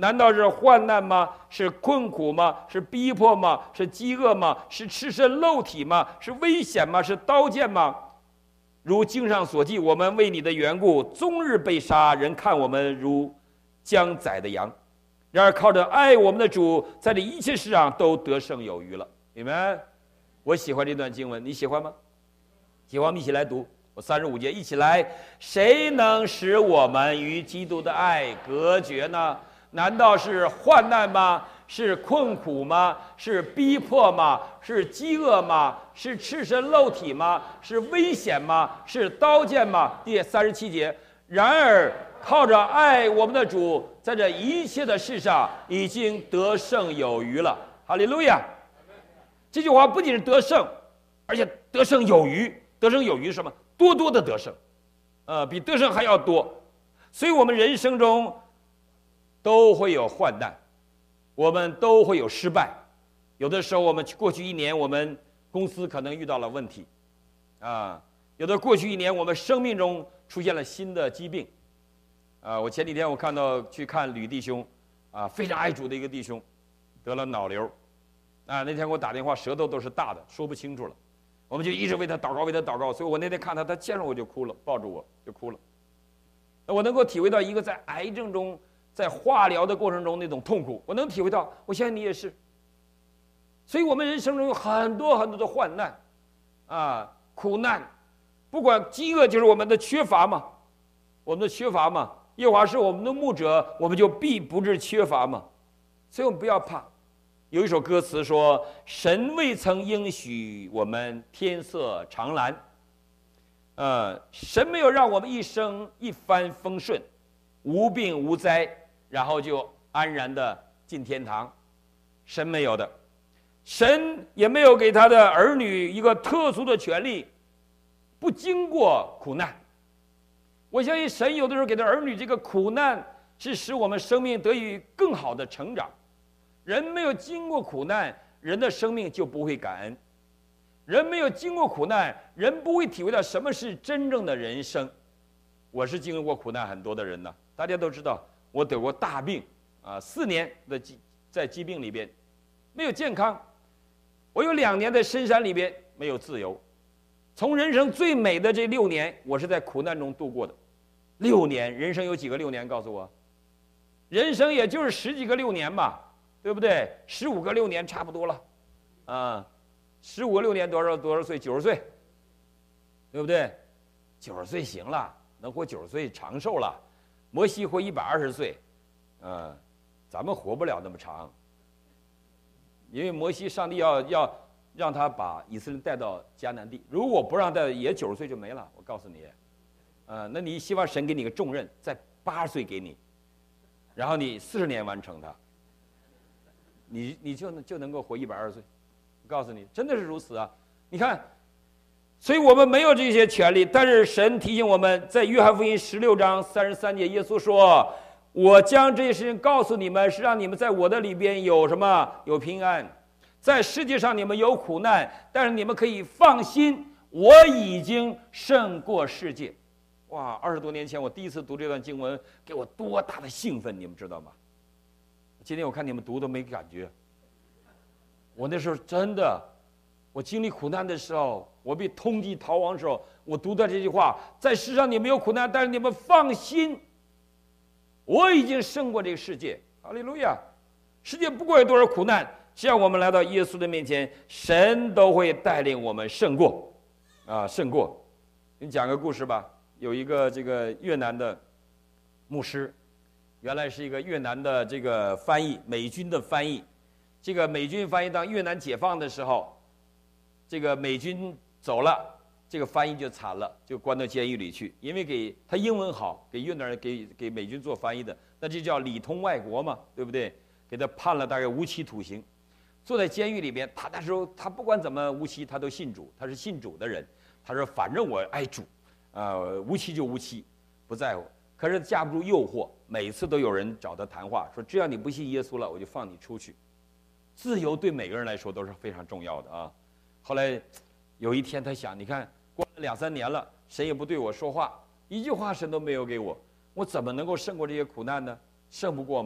难道是患难吗？是困苦吗？是逼迫吗？是饥饿吗？是赤身露体吗？是危险吗？是刀剑吗？如经上所记，我们为你的缘故，终日被杀，人看我们如将宰的羊。然而靠着爱我们的主，在这一切事上都得胜有余了。你们，我喜欢这段经文，你喜欢吗？喜欢，我们一起来读。我三十五节，一起来。谁能使我们与基督的爱隔绝呢？难道是患难吗？是困苦吗？是逼迫吗？是饥饿吗？是赤身露体吗？是危险吗？是刀剑吗？第三十七节。然而靠着爱我们的主，在这一切的事上已经得胜有余了。哈利路亚！这句话不仅是得胜，而且得胜有余。得胜有余是什么？多多的得胜，呃，比得胜还要多。所以我们人生中都会有患难，我们都会有失败。有的时候，我们过去一年，我们公司可能遇到了问题，啊，有的过去一年，我们生命中出现了新的疾病，啊，我前几天我看到去看吕弟兄，啊，非常爱主的一个弟兄，得了脑瘤，啊，那天给我打电话，舌头都是大的，说不清楚了。我们就一直为他祷告，为他祷告。所以我那天看他，他见着我就哭了，抱着我就哭了。我能够体会到一个在癌症中，在化疗的过程中那种痛苦，我能体会到。我相信你也是。所以我们人生中有很多很多的患难，啊，苦难，不管饥饿就是我们的缺乏嘛，我们的缺乏嘛。耶和华是我们的牧者，我们就必不致缺乏嘛。所以我们不要怕。有一首歌词说：“神未曾应许我们天色长蓝，呃，神没有让我们一生一帆风顺，无病无灾，然后就安然的进天堂。神没有的，神也没有给他的儿女一个特殊的权利，不经过苦难。我相信神有的时候给他儿女这个苦难，是使我们生命得以更好的成长。”人没有经过苦难，人的生命就不会感恩；人没有经过苦难，人不会体会到什么是真正的人生。我是经历过苦难很多的人呢，大家都知道，我得过大病啊，四年的疾在疾病里边没有健康，我有两年在深山里边没有自由。从人生最美的这六年，我是在苦难中度过的。六年，人生有几个六年？告诉我，人生也就是十几个六年吧。对不对？十五个六年差不多了，啊，十五个六年多少多少岁？九十岁，对不对？九十岁行了，能活九十岁长寿了。摩西活一百二十岁，啊，咱们活不了那么长，因为摩西上帝要要让他把以色列带到迦南地，如果不让带，也九十岁就没了。我告诉你，啊，那你希望神给你个重任，在八十岁给你，然后你四十年完成它。你你就能就能够活一百二十岁，我告诉你，真的是如此啊！你看，所以我们没有这些权利，但是神提醒我们，在约翰福音十六章三十三节，耶稣说：“我将这些事情告诉你们，是让你们在我的里边有什么？有平安。在世界上你们有苦难，但是你们可以放心，我已经胜过世界。”哇！二十多年前我第一次读这段经文，给我多大的兴奋，你们知道吗？今天我看你们读都没感觉。我那时候真的，我经历苦难的时候，我被通缉逃亡的时候，我读到这句话：在世上你们有苦难，但是你们放心，我已经胜过这个世界。哈利路亚！世界不管有多少苦难，只要我们来到耶稣的面前，神都会带领我们胜过，啊，胜过。给你讲个故事吧。有一个这个越南的牧师。原来是一个越南的这个翻译，美军的翻译。这个美军翻译当越南解放的时候，这个美军走了，这个翻译就惨了，就关到监狱里去。因为给他英文好，给越南人给给美军做翻译的，那就叫里通外国嘛，对不对？给他判了大概无期徒刑，坐在监狱里边。他那时候他不管怎么无期，他都信主，他是信主的人。他说：“反正我爱主，啊、呃，无期就无期，不在乎。”可是架不住诱惑，每次都有人找他谈话，说只要你不信耶稣了，我就放你出去。自由对每个人来说都是非常重要的啊。后来有一天他想，你看过了两三年了，神也不对我说话，一句话神都没有给我，我怎么能够胜过这些苦难呢？胜不过嘛。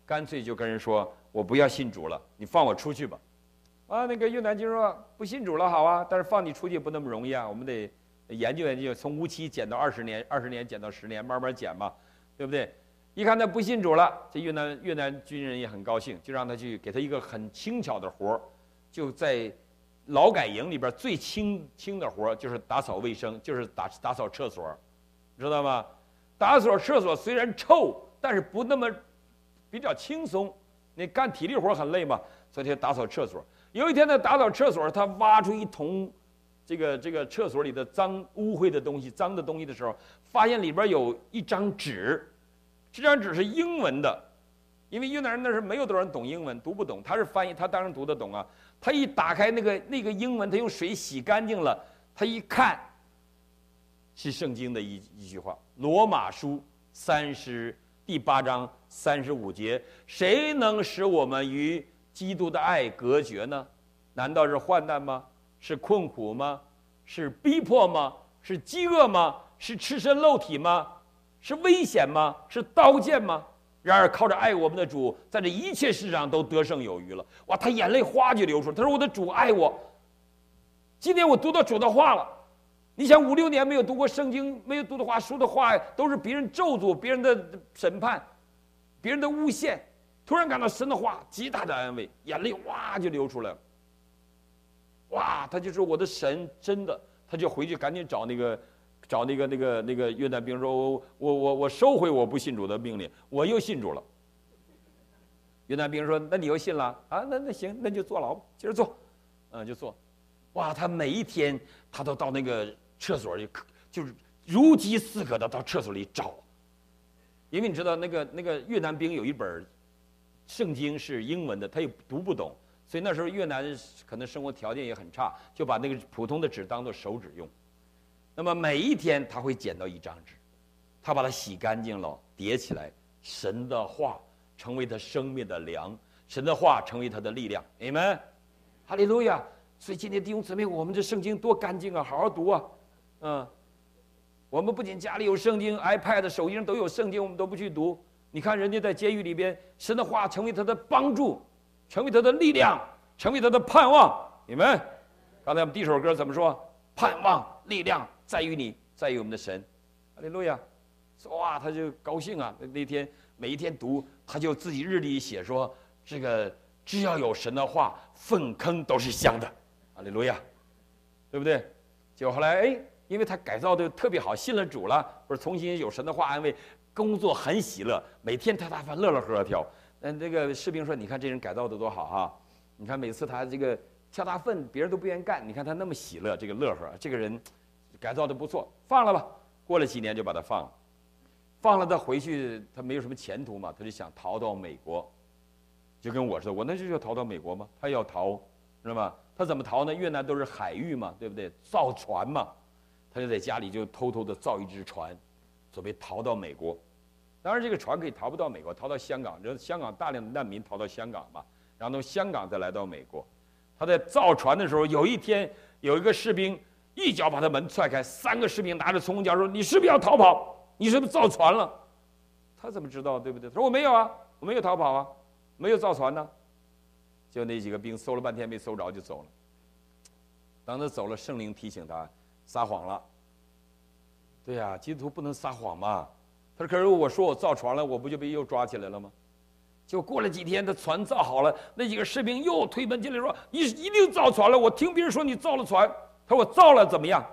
干脆就跟人说：“我不要信主了，你放我出去吧。”啊，那个越南军说：“不信主了，好啊，但是放你出去不那么容易啊，我们得研究研究，从无期减到二十年，二十年减到十年，慢慢减嘛，对不对？”一看他不信主了，这越南越南军人也很高兴，就让他去给他一个很轻巧的活儿，就在劳改营里边最轻轻的活儿就是打扫卫生，就是打打扫厕所，知道吗？打扫厕所虽然臭，但是不那么比较轻松。你干体力活很累嘛，所以他打扫厕所。有一天呢，打扫厕所，他挖出一桶这个这个厕所里的脏污秽的东西、脏的东西的时候，发现里边有一张纸。这张纸是英文的，因为越南人那时候没有多少人懂英文，读不懂。他是翻译，他当然读得懂啊。他一打开那个那个英文，他用水洗干净了，他一看，是圣经的一一句话，《罗马书》三十第八章三十五节：谁能使我们与基督的爱隔绝呢？难道是患难吗？是困苦吗？是逼迫吗？是饥饿吗？是赤身露体吗？是危险吗？是刀剑吗？然而靠着爱我们的主，在这一切事上都得胜有余了。哇，他眼泪哗就流出来。他说：“我的主爱我。”今天我读到主的话了。你想五六年没有读过圣经，没有读的话，书的话都是别人咒诅、别人的审判、别人的诬陷。突然感到神的话极大的安慰，眼泪哇就流出来了。哇，他就说：“我的神真的。”他就回去赶紧找那个。找那个那个那个越南兵说：“我我我我收回我不信主的命令，我又信主了。”越南兵说：“那你又信了啊？那那行，那就坐牢吧，接着做，嗯，就做。哇，他每一天他都到那个厕所里，就是如饥似渴的到厕所里找，因为你知道那个那个越南兵有一本圣经是英文的，他也读不懂，所以那时候越南可能生活条件也很差，就把那个普通的纸当做手纸用。那么每一天他会捡到一张纸，他把它洗干净了，叠起来。神的话成为他生命的粮，神的话成为他的力量。阿们，哈利路亚。所以今天弟兄姊妹，我们这圣经多干净啊，好好读啊，嗯。我们不仅家里有圣经 ，iPad、手机上都有圣经，我们都不去读。你看人家在监狱里边，神的话成为他的帮助，成为他的力量，成为他的盼望。你们，刚才我们第一首歌怎么说？盼望、力量在于你，在于我们的神。哈利路亚！哇，他就高兴啊！那天每一天读，他就自己日历写说：这个只要有神的话，粪坑都是香的。哈利路亚，对不对？结果后来，哎，因为他改造的特别好，信了主了，不是重新有神的话安慰，工作很喜乐，每天他打饭乐乐呵呵跳。嗯，那个士兵说：“你看这人改造的多好哈！你看每次他这个。”跳大粪，别人都不愿意干。你看他那么喜乐，这个乐呵，这个人改造的不错，放了吧。过了几年就把他放了，放了他回去，他没有什么前途嘛，他就想逃到美国，就跟我说，我那就要逃到美国吗？他要逃，知道吗？他怎么逃呢？越南都是海域嘛，对不对？造船嘛，他就在家里就偷偷的造一只船，准备逃到美国。当然，这个船可以逃不到美国，逃到香港，就是香港大量的难民逃到香港嘛，然后从香港再来到美国。他在造船的时候，有一天有一个士兵一脚把他门踹开，三个士兵拿着冲锋枪说：“你是不是要逃跑？你是不是造船了？”他怎么知道，对不对？他说：“我没有啊，我没有逃跑啊，没有造船呢。”就那几个兵搜了半天没搜着就走了。当他走了，圣灵提醒他撒谎了。对呀、啊，基督徒不能撒谎嘛。他说：“可是我说我造船了，我不就被又抓起来了吗？”就过了几天，他船造好了，那几个士兵又推门进来说：“你一定造船了！我听别人说你造了船。”他说：“我造了怎么样？”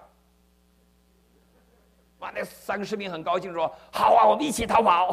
哇，那三个士兵很高兴说：“好啊，我们一起逃跑。”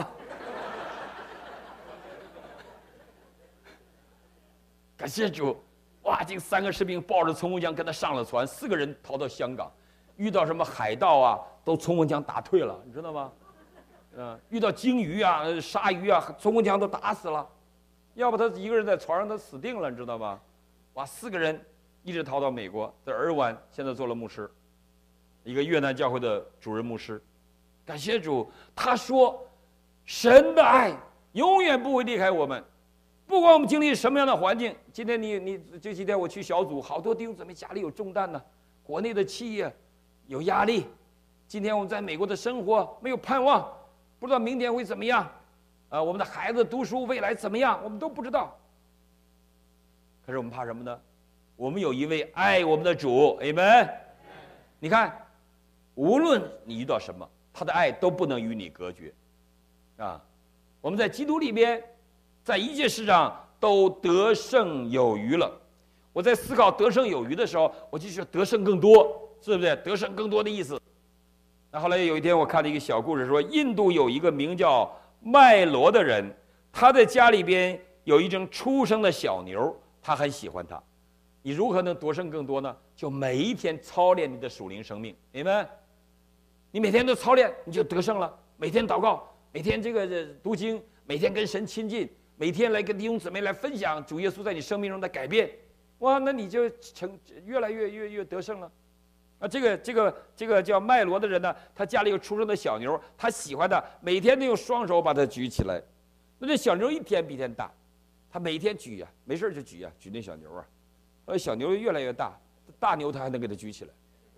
感谢主！哇，这三个士兵抱着冲锋枪跟他上了船，四个人逃到香港，遇到什么海盗啊，都冲锋枪打退了，你知道吗？嗯，遇到鲸鱼啊、鲨鱼啊，冲锋枪都打死了，要不他一个人在船上，他死定了，你知道吗？哇，四个人一直逃到美国，在尔湾现在做了牧师，一个越南教会的主任牧师。感谢主，他说，神的爱永远不会离开我们，不管我们经历什么样的环境。今天你你这几天我去小组，好多弟兄姊妹家里有重担呢，国内的企业有压力，今天我们在美国的生活没有盼望。不知道明天会怎么样， 啊，我们的孩子读书未来怎么样，我们都不知道。可是我们怕什么呢？我们有一位爱我们的主，阿们。你看，无论你遇到什么，他的爱都不能与你隔绝，啊，我们在基督里边，在一切事上都得胜有余了。我在思考得胜有余的时候，我就说得胜更多，是不是？得胜更多的意思。那后来有一天，我看了一个小故事，说印度有一个名叫麦罗的人，他在家里边有一只出生的小牛，他很喜欢它。你如何能得胜更多呢？就每一天操练你的属灵生命，明白？你每天都操练，你就得胜了。每天祷告，每天这个读经，每天跟神亲近，每天来跟弟兄姊妹来分享主耶稣在你生命中的改变。哇，那你就成越来越越越得胜了。啊，这个这个这个叫麦罗的人呢，他家里有出生的小牛，他喜欢的，每天都用双手把它举起来。那这小牛一天比一天大，他每天举呀、啊，没事就举呀、啊，举那小牛啊。呃，小牛越来越大，大牛他还能给它举起来，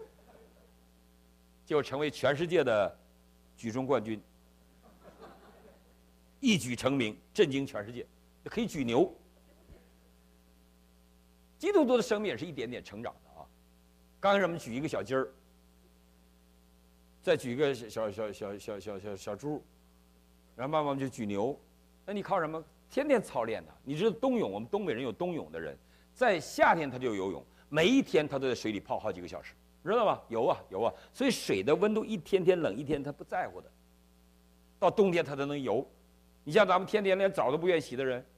就成为全世界的举重冠军，一举成名，震惊全世界，可以举牛。基督徒的生命也是一点点成长的啊。刚开始我们举一个小鸡儿，再举一个小小小小小小小小猪，然后慢慢就举牛。那你靠什么？天天操练的。你知道冬泳，我们东北人有冬泳的人，在夏天他就游泳，每一天他都在水里泡好几个小时，知道吗？游啊游啊，所以水的温度一天天冷一天他不在乎的。到冬天他都能游。你像咱们天天连澡都不愿意洗的人，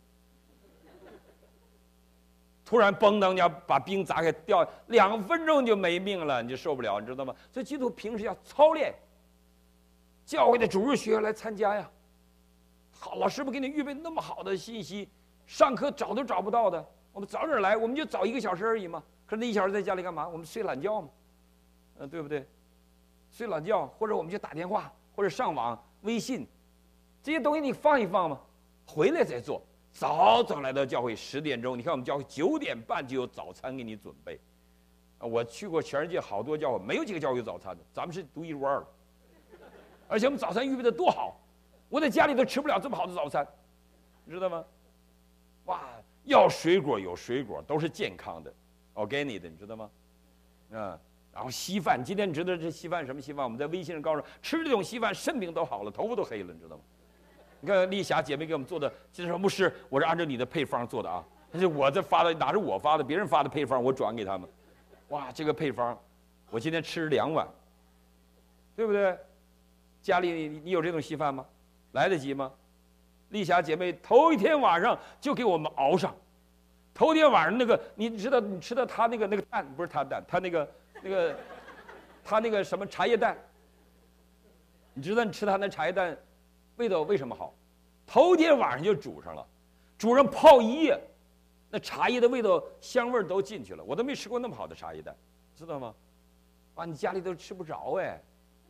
突然嘣当，你要把冰砸开掉，两分钟就没命了，你就受不了，你知道吗？所以基督徒平时要操练，教会的主日学来参加呀。好，老师傅给你预备那么好的信息，上课找都找不到的，我们早点来，我们就早一个小时而已嘛。可是那一小时在家里干嘛？我们睡懒觉嘛，嗯、呃，对不对？睡懒觉，或者我们就打电话，或者上网、微信，这些东西你放一放嘛，回来再做。早早来到教会十点钟，你看我们教会九点半就有早餐给你准备。啊，我去过全世界好多教会，没有几个教会有早餐的，咱们是独一无二的。而且我们早餐预备的多好，我在家里都吃不了这么好的早餐，你知道吗？哇，要水果有水果，都是健康的 ，organic 的，你知道吗？啊，然后稀饭，今天你知道这稀饭什么稀饭？我们在微信上告诉吃这种稀饭，肾病都好了，头发都黑了，你知道吗？你看丽霞姐妹给我们做的，就是说牧师，我是按照你的配方做的啊，但是我这发的哪是我发的，别人发的配方我转给他们。哇，这个配方，我今天吃两碗，对不对？家里你你有这种稀饭吗？来得及吗？丽霞姐妹头一天晚上就给我们熬上，头一天晚上那个你知道你吃的她那个那个蛋不是她蛋，她那个那个她那个什么茶叶蛋，你知道你吃她那茶叶蛋味道为什么好？头一天晚上就煮上了，煮上泡一夜，那茶叶的味道香味都进去了，我都没吃过那么好的茶叶蛋，知道吗？啊，你家里都吃不着哎。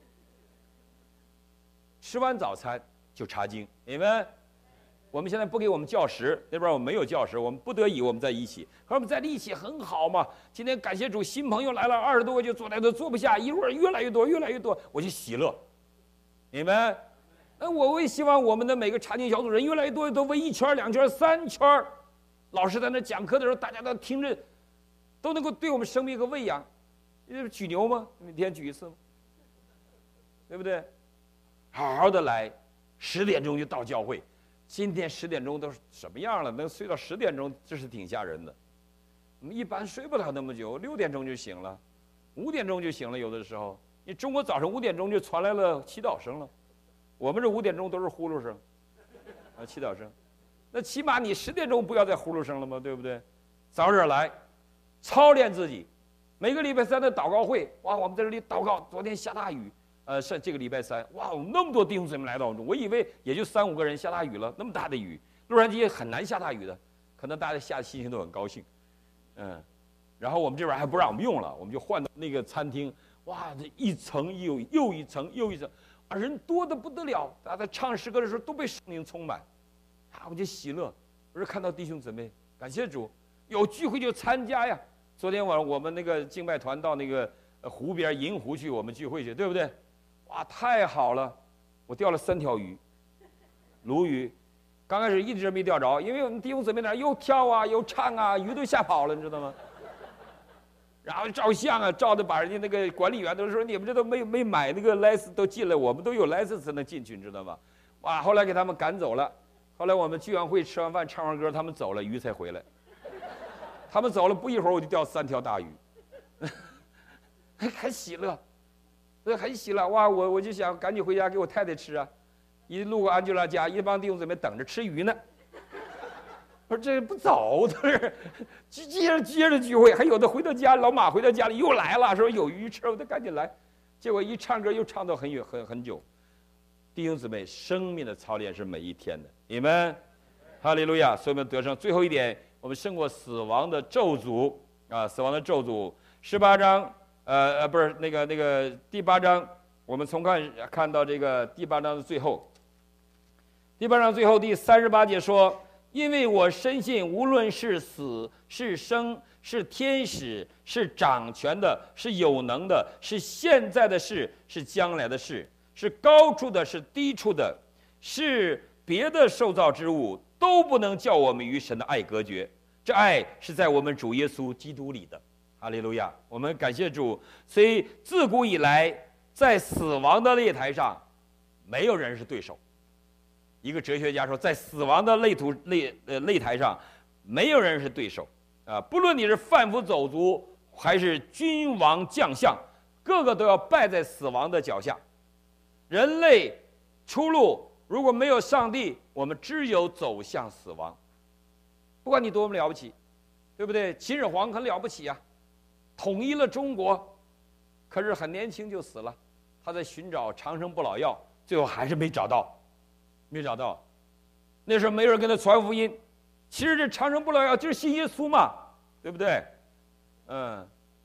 吃完早餐就查经，你们，我们现在不给我们教食，那边我们没有教食，我们不得已我们在一起，可是我们在一起很好嘛。今天感谢主，新朋友来了，二十多个就坐在这坐不下，一会儿越来越多，越来越多，我就喜乐，你们。那我也希望我们的每个查经小组人越来越多，都围一圈、两圈、三圈。老师在那讲课的时候，大家都听着，都能够对我们生命一个喂养。举牛吗？每天举一次吗？对不对？好好的来，十点钟就到教会。今天十点钟都什么样了？能睡到十点钟，这是挺吓人的。我们一般睡不了那么久，六点钟就醒了，五点钟就醒了。有的时候，你中国早上五点钟就传来了祈祷声了。我们这五点钟都是呼噜声，啊，祈祷声，那起码你十点钟不要再呼噜声了嘛，对不对？早点来，操练自己。每个礼拜三的祷告会，哇，我们在这里祷告。昨天下大雨，呃，是这个礼拜三，哇，那么多弟兄姊妹来到我们中，我以为也就三五个人，下大雨了，那么大的雨，洛杉矶很难下大雨的，可能大家下的心情都很高兴，嗯，然后我们这边还不让我们用了，我们就换到那个餐厅，哇，这一层又又一层又一层。啊，人多的不得了！大家在唱诗歌的时候都被圣灵充满，啊，我就喜乐。我是看到弟兄姊妹，感谢主，有聚会就参加呀。昨天晚上我们那个敬拜团到那个湖边银湖去，我们聚会去，对不对？哇，太好了！我钓了三条鱼，鲈鱼， 刚开始一直没钓着，因为我们弟兄姊妹那又跳啊又唱啊，鱼都吓跑了，你知道吗？然后照相啊，照的把人家那个管理员都说你们这都没没买那个 license 都进来，我们都有 license 才能进去，你知道吗？哇，后来给他们赶走了。后来我们聚完会吃完饭唱完歌，他们走了，鱼才回来。他们走了不一会儿，我就钓三条大鱼，很喜乐，很喜乐。哇，我我就想赶紧回家给我太太吃啊。一路过安吉拉家，一帮弟兄姊妹等着吃鱼呢。我说这不走，他是接着接着聚会，还有的回到家，老马回到家里又来了，说有鱼吃，我得赶紧来。结果一唱歌又唱到很远很很久。弟兄姊妹，生命的操练是每一天的，你们，哈利路亚！所以我们得胜。最后一点，我们胜过死亡的咒诅啊，死亡的咒诅。十八章，呃呃，不是那个那个第八章，我们从看看到这个第八章的最后。第八章最后第三十八节说：“因为我深信，无论是死是生，是天使，是掌权的，是有能的，是现在的事，是将来的事，是高处的，是低处的，是别的受造之物，都不能叫我们与神的爱隔绝。这爱是在我们主耶稣基督里的。”哈利路亚！我们感谢主。所以自古以来，在死亡的擂台上，没有人是对手。一个哲学家说，在死亡的擂图擂呃擂台上，没有人是对手啊！不论你是贩夫走卒，还是君王将相，个个都要败在死亡的脚下。人类出路如果没有上帝，我们只有走向死亡。不管你多么了不起，对不对？秦始皇很了不起啊，统一了中国，可是很年轻就死了。他在寻找长生不老药，最后还是没找到。没找到，那时候没有人跟他传福音。其实这长生不老药就是信耶稣嘛，对不对？嗯。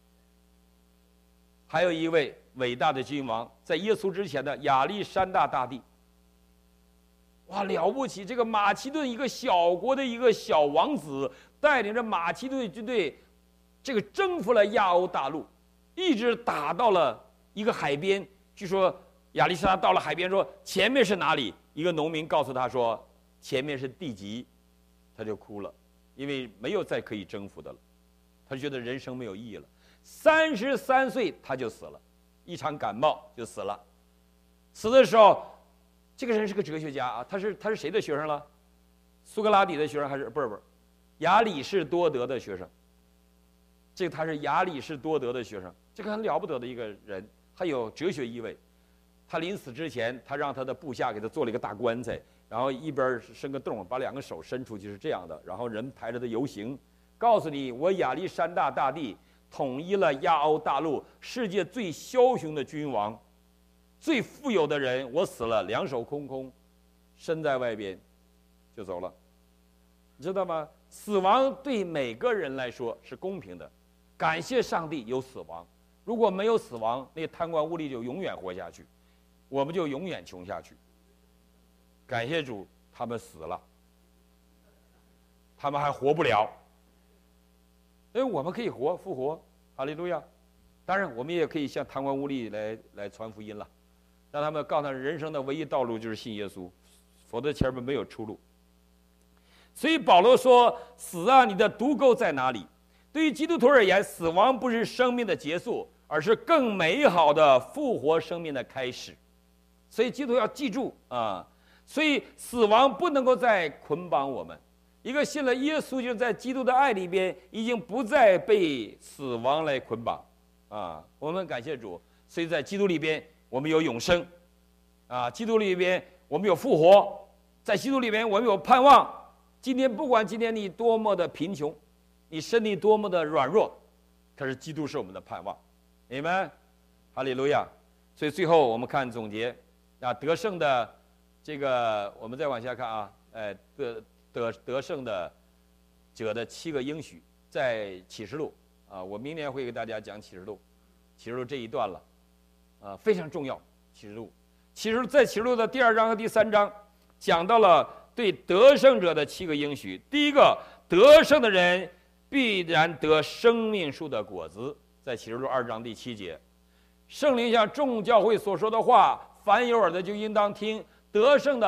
还有一位伟大的君王，在耶稣之前的亚历山大大帝。哇，了不起！这个马其顿一个小国的一个小王子，带领着马其顿军队，这个征服了亚欧大陆，一直打到了一个海边。据说亚历山大到了海边说：“前面是哪里？”一个农民告诉他说：“前面是地极。”他就哭了，因为没有再可以征服的了，他觉得人生没有意义了。三十三岁他就死了，一场感冒就死了。死的时候，这个人是个哲学家啊，他是他是谁的学生了？苏格拉底的学生还是不是不是？亚里士多德的学生。这个他是亚里士多德的学生，这个很了不得的一个人，他有哲学意味。他临死之前，他让他的部下给他做了一个大棺材，然后一边伸个洞，把两个手伸出去，是这样的。然后人抬着他游行，告诉你，我亚历山大大帝统一了亚欧大陆，世界最枭雄的君王，最富有的人，我死了，两手空空，身在外边，就走了。你知道吗？死亡对每个人来说是公平的，感谢上帝有死亡。如果没有死亡，那贪官污吏就永远活下去。我们就永远穷下去。感谢主，他们死了，他们还活不了。因为我们可以活复活，哈利路亚。当然，我们也可以向贪官污吏来来传福音了，让他们告诉他人生的唯一道路就是信耶稣，否则前面没有出路。所以保罗说：“死啊，你的毒钩在哪里？”对于基督徒而言，死亡不是生命的结束，而是更美好的复活生命的开始。所以基督徒要记住啊，所以死亡不能够再捆绑我们。一个信了耶稣，就在基督的爱里边，已经不再被死亡来捆绑啊。我们感谢主，所以在基督里边，我们有永生啊；基督里边，我们有复活；在基督里边，我们有盼望。今天不管今天你多么的贫穷，你身体多么的软弱，可是基督是我们的盼望，阿们，哈利路亚。所以最后我们看总结。啊，得胜的这个，我们再往下看啊，呃，得得得胜的者的七个应许，在启示录啊，我明年会给大家讲启示录，启示录这一段了，啊，非常重要。启示录，启示录在启示录的第二章和第三章讲到了对得胜者的七个应许。第一个，得胜的人必然得生命树的果子，在启示录二章第七节。圣灵向众教会所说的话，凡有耳的就应当听。得胜的，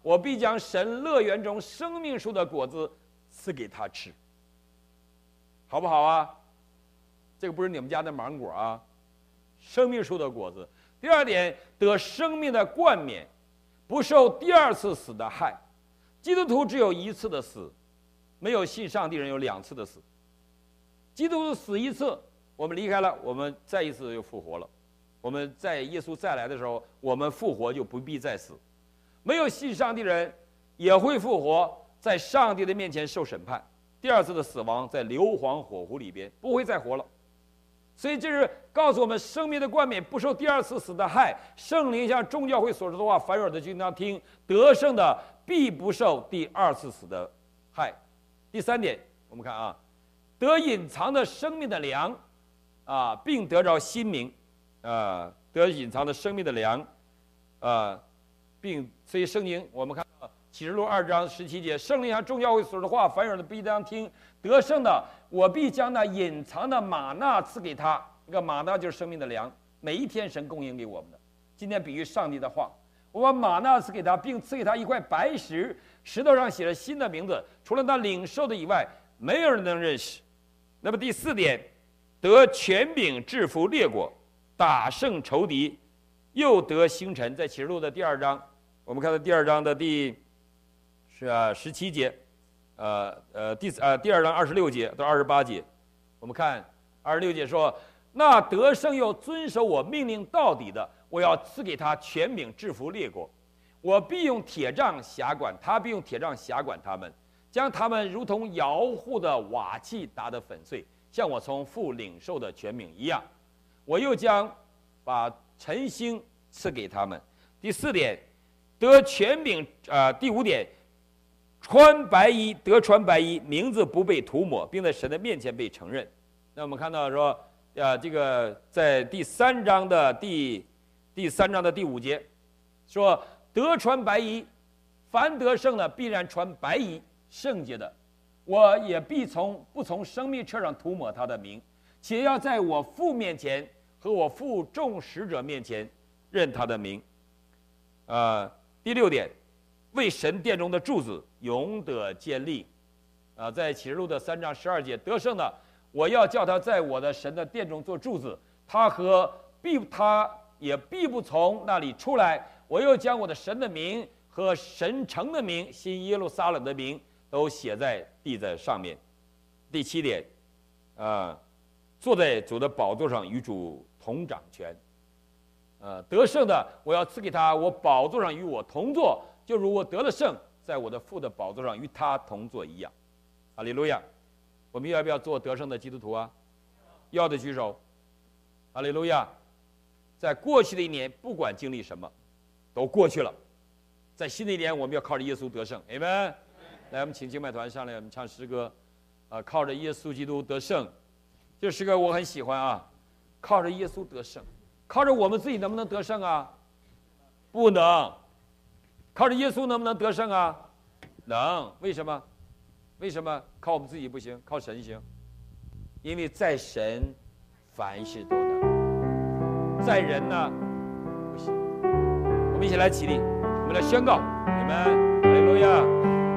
我必将神乐园中生命树的果子赐给他吃。好不好啊？这个不是你们家的芒果啊，生命树的果子。第二点，得生命的冠冕，不受第二次死的害。基督徒只有一次的死，没有信上帝人有两次的死。基督徒死一次，我们离开了，我们再一次又复活了。我们在耶稣再来的时候，我们复活就不必再死。没有信上帝人也会复活，在上帝的面前受审判。第二次的死亡在硫磺火湖里边不会再活了。所以这是告诉我们，生命的冠冕不受第二次死的害。圣灵向众教会所说的话，凡有耳的就应当听。得胜的必不受第二次死的害。第三点，我们看啊，得隐藏的生命的粮，啊，并得着新名，啊，得隐藏的生命的粮，啊，并所以圣经我们看到启示录二章十七节，圣灵向众教会所说的话，凡有耳的必当听。得胜的，我必将那隐藏的玛纳赐给他。那个玛纳就是生命的粮，每一天神供应给我们的。今天比喻上帝的话，我把玛纳赐给他，并赐给他一块白石，石头上写了新的名字，除了那领受的以外，没有人能认识。那么第四点，得权柄制服列国，打胜仇敌，又得星辰。在启示录的第二章，我们看到第二章的第是啊十七节。呃呃，第呃第二章二十六节到二十八节，我们看二十六节说：“那得胜又遵守我命令到底的，我要赐给他权柄制服列国。我必用铁杖辖管他，必用铁杖辖管他们，将他们如同摇户的瓦器打得粉碎，像我从父领受的权柄一样。我又将把晨星赐给他们。”第四点，得权柄。呃，第五点。穿白衣，得穿白衣，名字不被涂抹，并在神的面前被承认。那我们看到说，呃，这个在第三章的第第三章的第五节，说得穿白衣，凡得胜的必然穿白衣，圣洁的，我也必从不从生命册上涂抹他的名，且要在我父面前和我父众使者面前认他的名。呃，第六点。为神殿中的柱子永得坚立，啊，在启示录的三章十二节，得胜的，我要叫他在我的神的殿中做柱子，他和必他也必不从那里出来。我又将我的神的名和神城的名、新耶路撒冷的名都写在地在上面。第七点，啊，坐在主的宝座上与主同掌权，呃，得胜的，我要赐给他我宝座上与我同坐。就如我得了胜，在我的父的宝座上与他同坐一样。哈利路亚！我们要不要做得胜的基督徒啊？要的举手。哈利路亚！在过去的一年，不管经历什么，都过去了。在新的一年，我们要靠着耶稣得胜。阿们！来，我们请敬拜团上来，我们唱诗歌。啊，靠着耶稣基督得胜。这诗歌我很喜欢啊。靠着耶稣得胜，靠着我们自己能不能得胜啊？不能。靠着耶稣能不能得胜啊？能。为什么？为什么靠我们自己不行，靠神行？因为在神凡事都能，在人呢不行。我们一起来起立，我们来宣告，你们哈利路亚！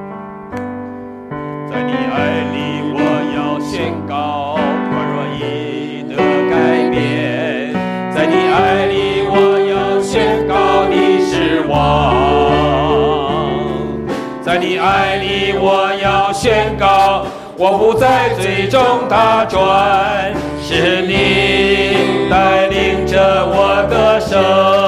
在你爱里，我要宣告软弱已得改变；在你爱里，我要宣告你是王。在你爱里，我要宣告，我不在最终打转，是你带领着我的生，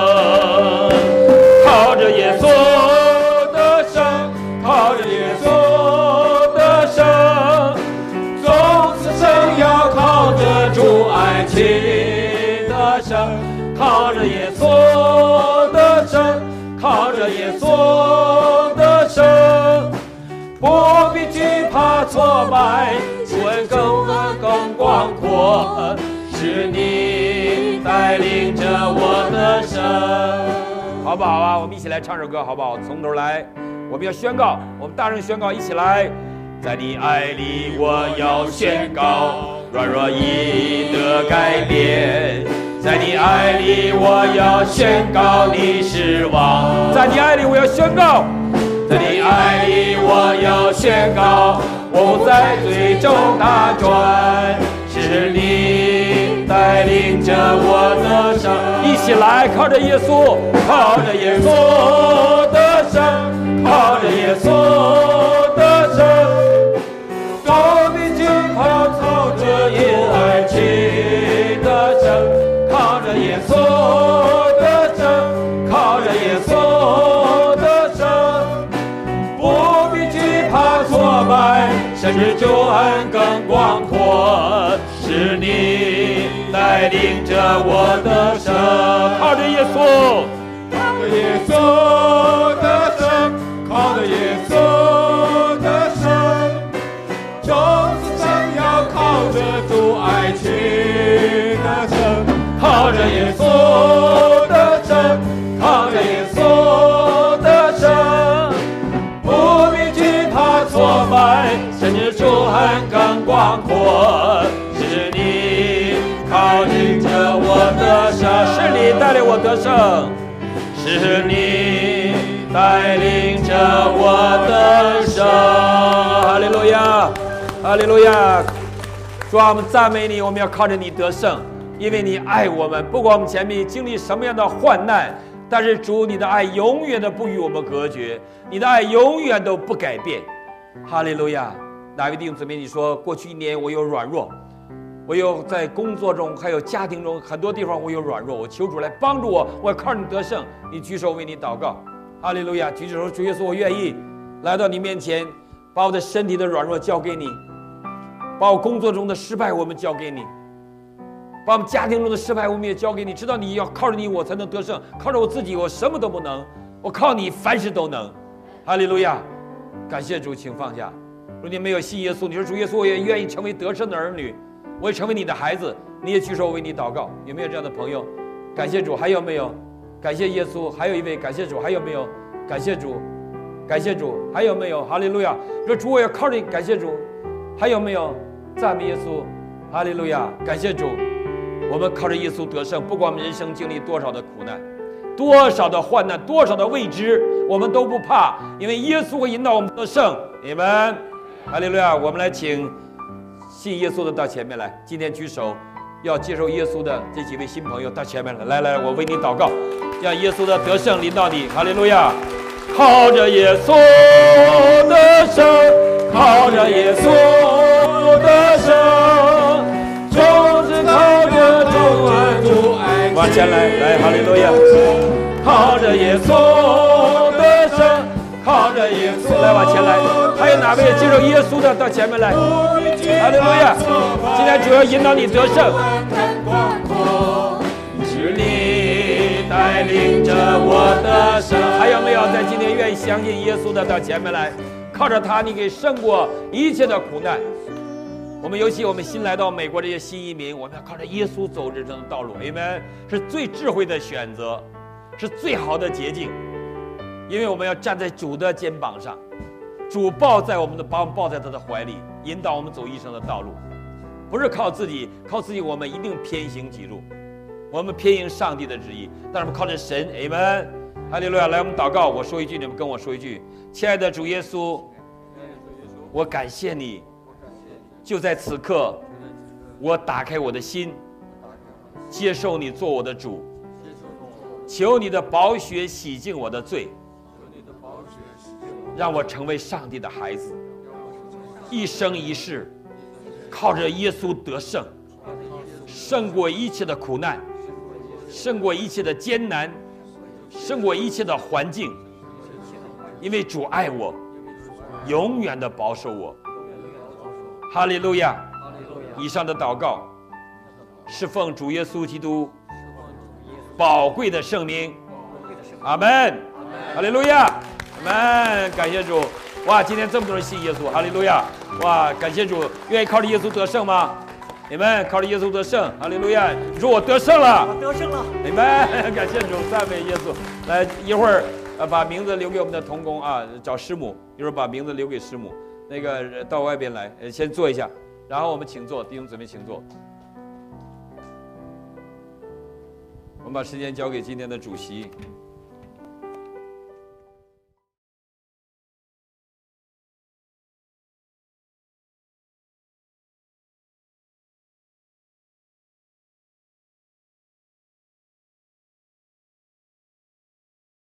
靠着耶稣的生，靠着耶稣的生，从此生要靠着主爱情的生，靠着耶稣的生，靠着耶稣的生。不必惧怕挫败，问更高更广阔，是你带领着我的生。好不好啊？我们一起来唱首歌，好不好？从头来，我们要宣告，我们大声宣告，一起来。在你爱里，我要宣告，软弱已得改变。在你爱里，我要宣告你是王。在你爱里，我要宣告。 在你爱里我要宣告，我不在最终打转，是你带领着我的生。一起来，靠着耶稣，靠着耶稣的生，靠着耶稣的生，高比惧怕，靠着因爱去的生，靠着耶稣的生，靠着耶稣的生，不必惧怕挫败，甚至救恩更广阔，是你带领着我的生，靠着耶稣，靠着耶稣的生，靠着耶稣的生，就是想要靠着主爱去的生，靠着耶稣的生，靠着耶稣的生，不必惧怕挫败，甚至主恩更广阔，是你靠领着我的生，是你带领我得胜，是你带领着我的生。哈利路亚，哈利路亚！主啊，我们赞美你，我们要靠着你得胜，因为你爱我们，不管我们前面经历什么样的患难，但是主，你的爱永远的不与我们隔绝，你的爱永远都不改变。哈利路亚！哪位弟兄姊妹，你说过去一年我有软弱，我有在工作中还有家庭中很多地方我有软弱，我求主来帮助我，我要靠你得胜。你举手为你祷告。哈利路亚！举手，主耶稣，我愿意来到你面前，把我的身体的软弱交给你，把我工作中的失败我们交给你，把我们家庭中的失败我们也交给你。知道你要靠着你我才能得胜，靠着我自己我什么都不能，我靠你凡事都能。哈利路亚！感谢主，请放下。如果你没有信耶稣，你说主耶稣，我也愿意成为得胜的儿女，我也成为你的孩子，你也举手为你祷告。有没有这样的朋友？感谢主。还有没有？感谢耶稣。还有一位，感谢主。还有没有？感谢主，感谢主。还有没有？哈利路亚。说主，我要靠着你。感谢主。还有没有？赞美耶稣。哈利路亚。感谢主。我们靠着耶稣得胜，不管我们人生经历多少的苦难，多少的患难，多少的未知，我们都不怕，因为耶稣会引导我们得胜。你们，哈利路亚！我们来请信耶稣的到前面来。今天举手要接受耶稣的这几位新朋友到前面来，来来，我为你祷告，让耶稣的得胜临到你。哈利路亚！靠着耶稣的胜，靠着耶稣的胜，就是靠着主恩主爱。往前来，来，哈利路亚！靠着耶稣的胜，靠着耶稣，来往前来。还有哪位接受耶稣的到前面来？哈利路亚！今天主要引导你得胜，是你带领着我的生。还有没有在今天愿意相信耶稣的到前面来？靠着他，你可以胜过一切的苦难。我们尤其我们新来到美国这些新移民，我们要靠着耶稣走人生的道路，阿们，是最智慧的选择，是最好的捷径，因为我们要站在主的肩膀上，主抱在我们的，把我们抱在他的怀里，引导我们走一生的道路，不是靠自己，靠自己我们一定偏行己路，我们偏行上帝的旨意，但是我们靠着神，阿们，哈利路亚！来，我们祷告，我说一句，你们跟我说一句，亲爱的主耶稣，我感谢你。就在此刻，我打开我的心，接受你做我的主，求你的宝血洗净我的罪，让我成为上帝的孩子，一生一世靠着耶稣得胜，胜过一切的苦难，胜过一切的艰难，胜过一切的环境，因为主爱我，永远的保守我。哈利路亚！以上的祷告是奉主耶稣基督宝贵的圣名，阿门！哈利路亚！阿门！感谢主！哇，今天这么多人信耶稣，哈利路亚！哇，感谢主！愿意靠着耶稣得胜吗？你们靠着耶稣得胜，哈利路亚！你说我得胜了， 我得胜了！ 你们感谢主，赞美耶稣！来，一会儿呃把名字留给我们的同工啊，找师母，一会儿把名字留给师母。那个到外边来，呃，先坐一下，然后我们请坐，弟兄姊妹请坐。我们把时间交给今天的主席。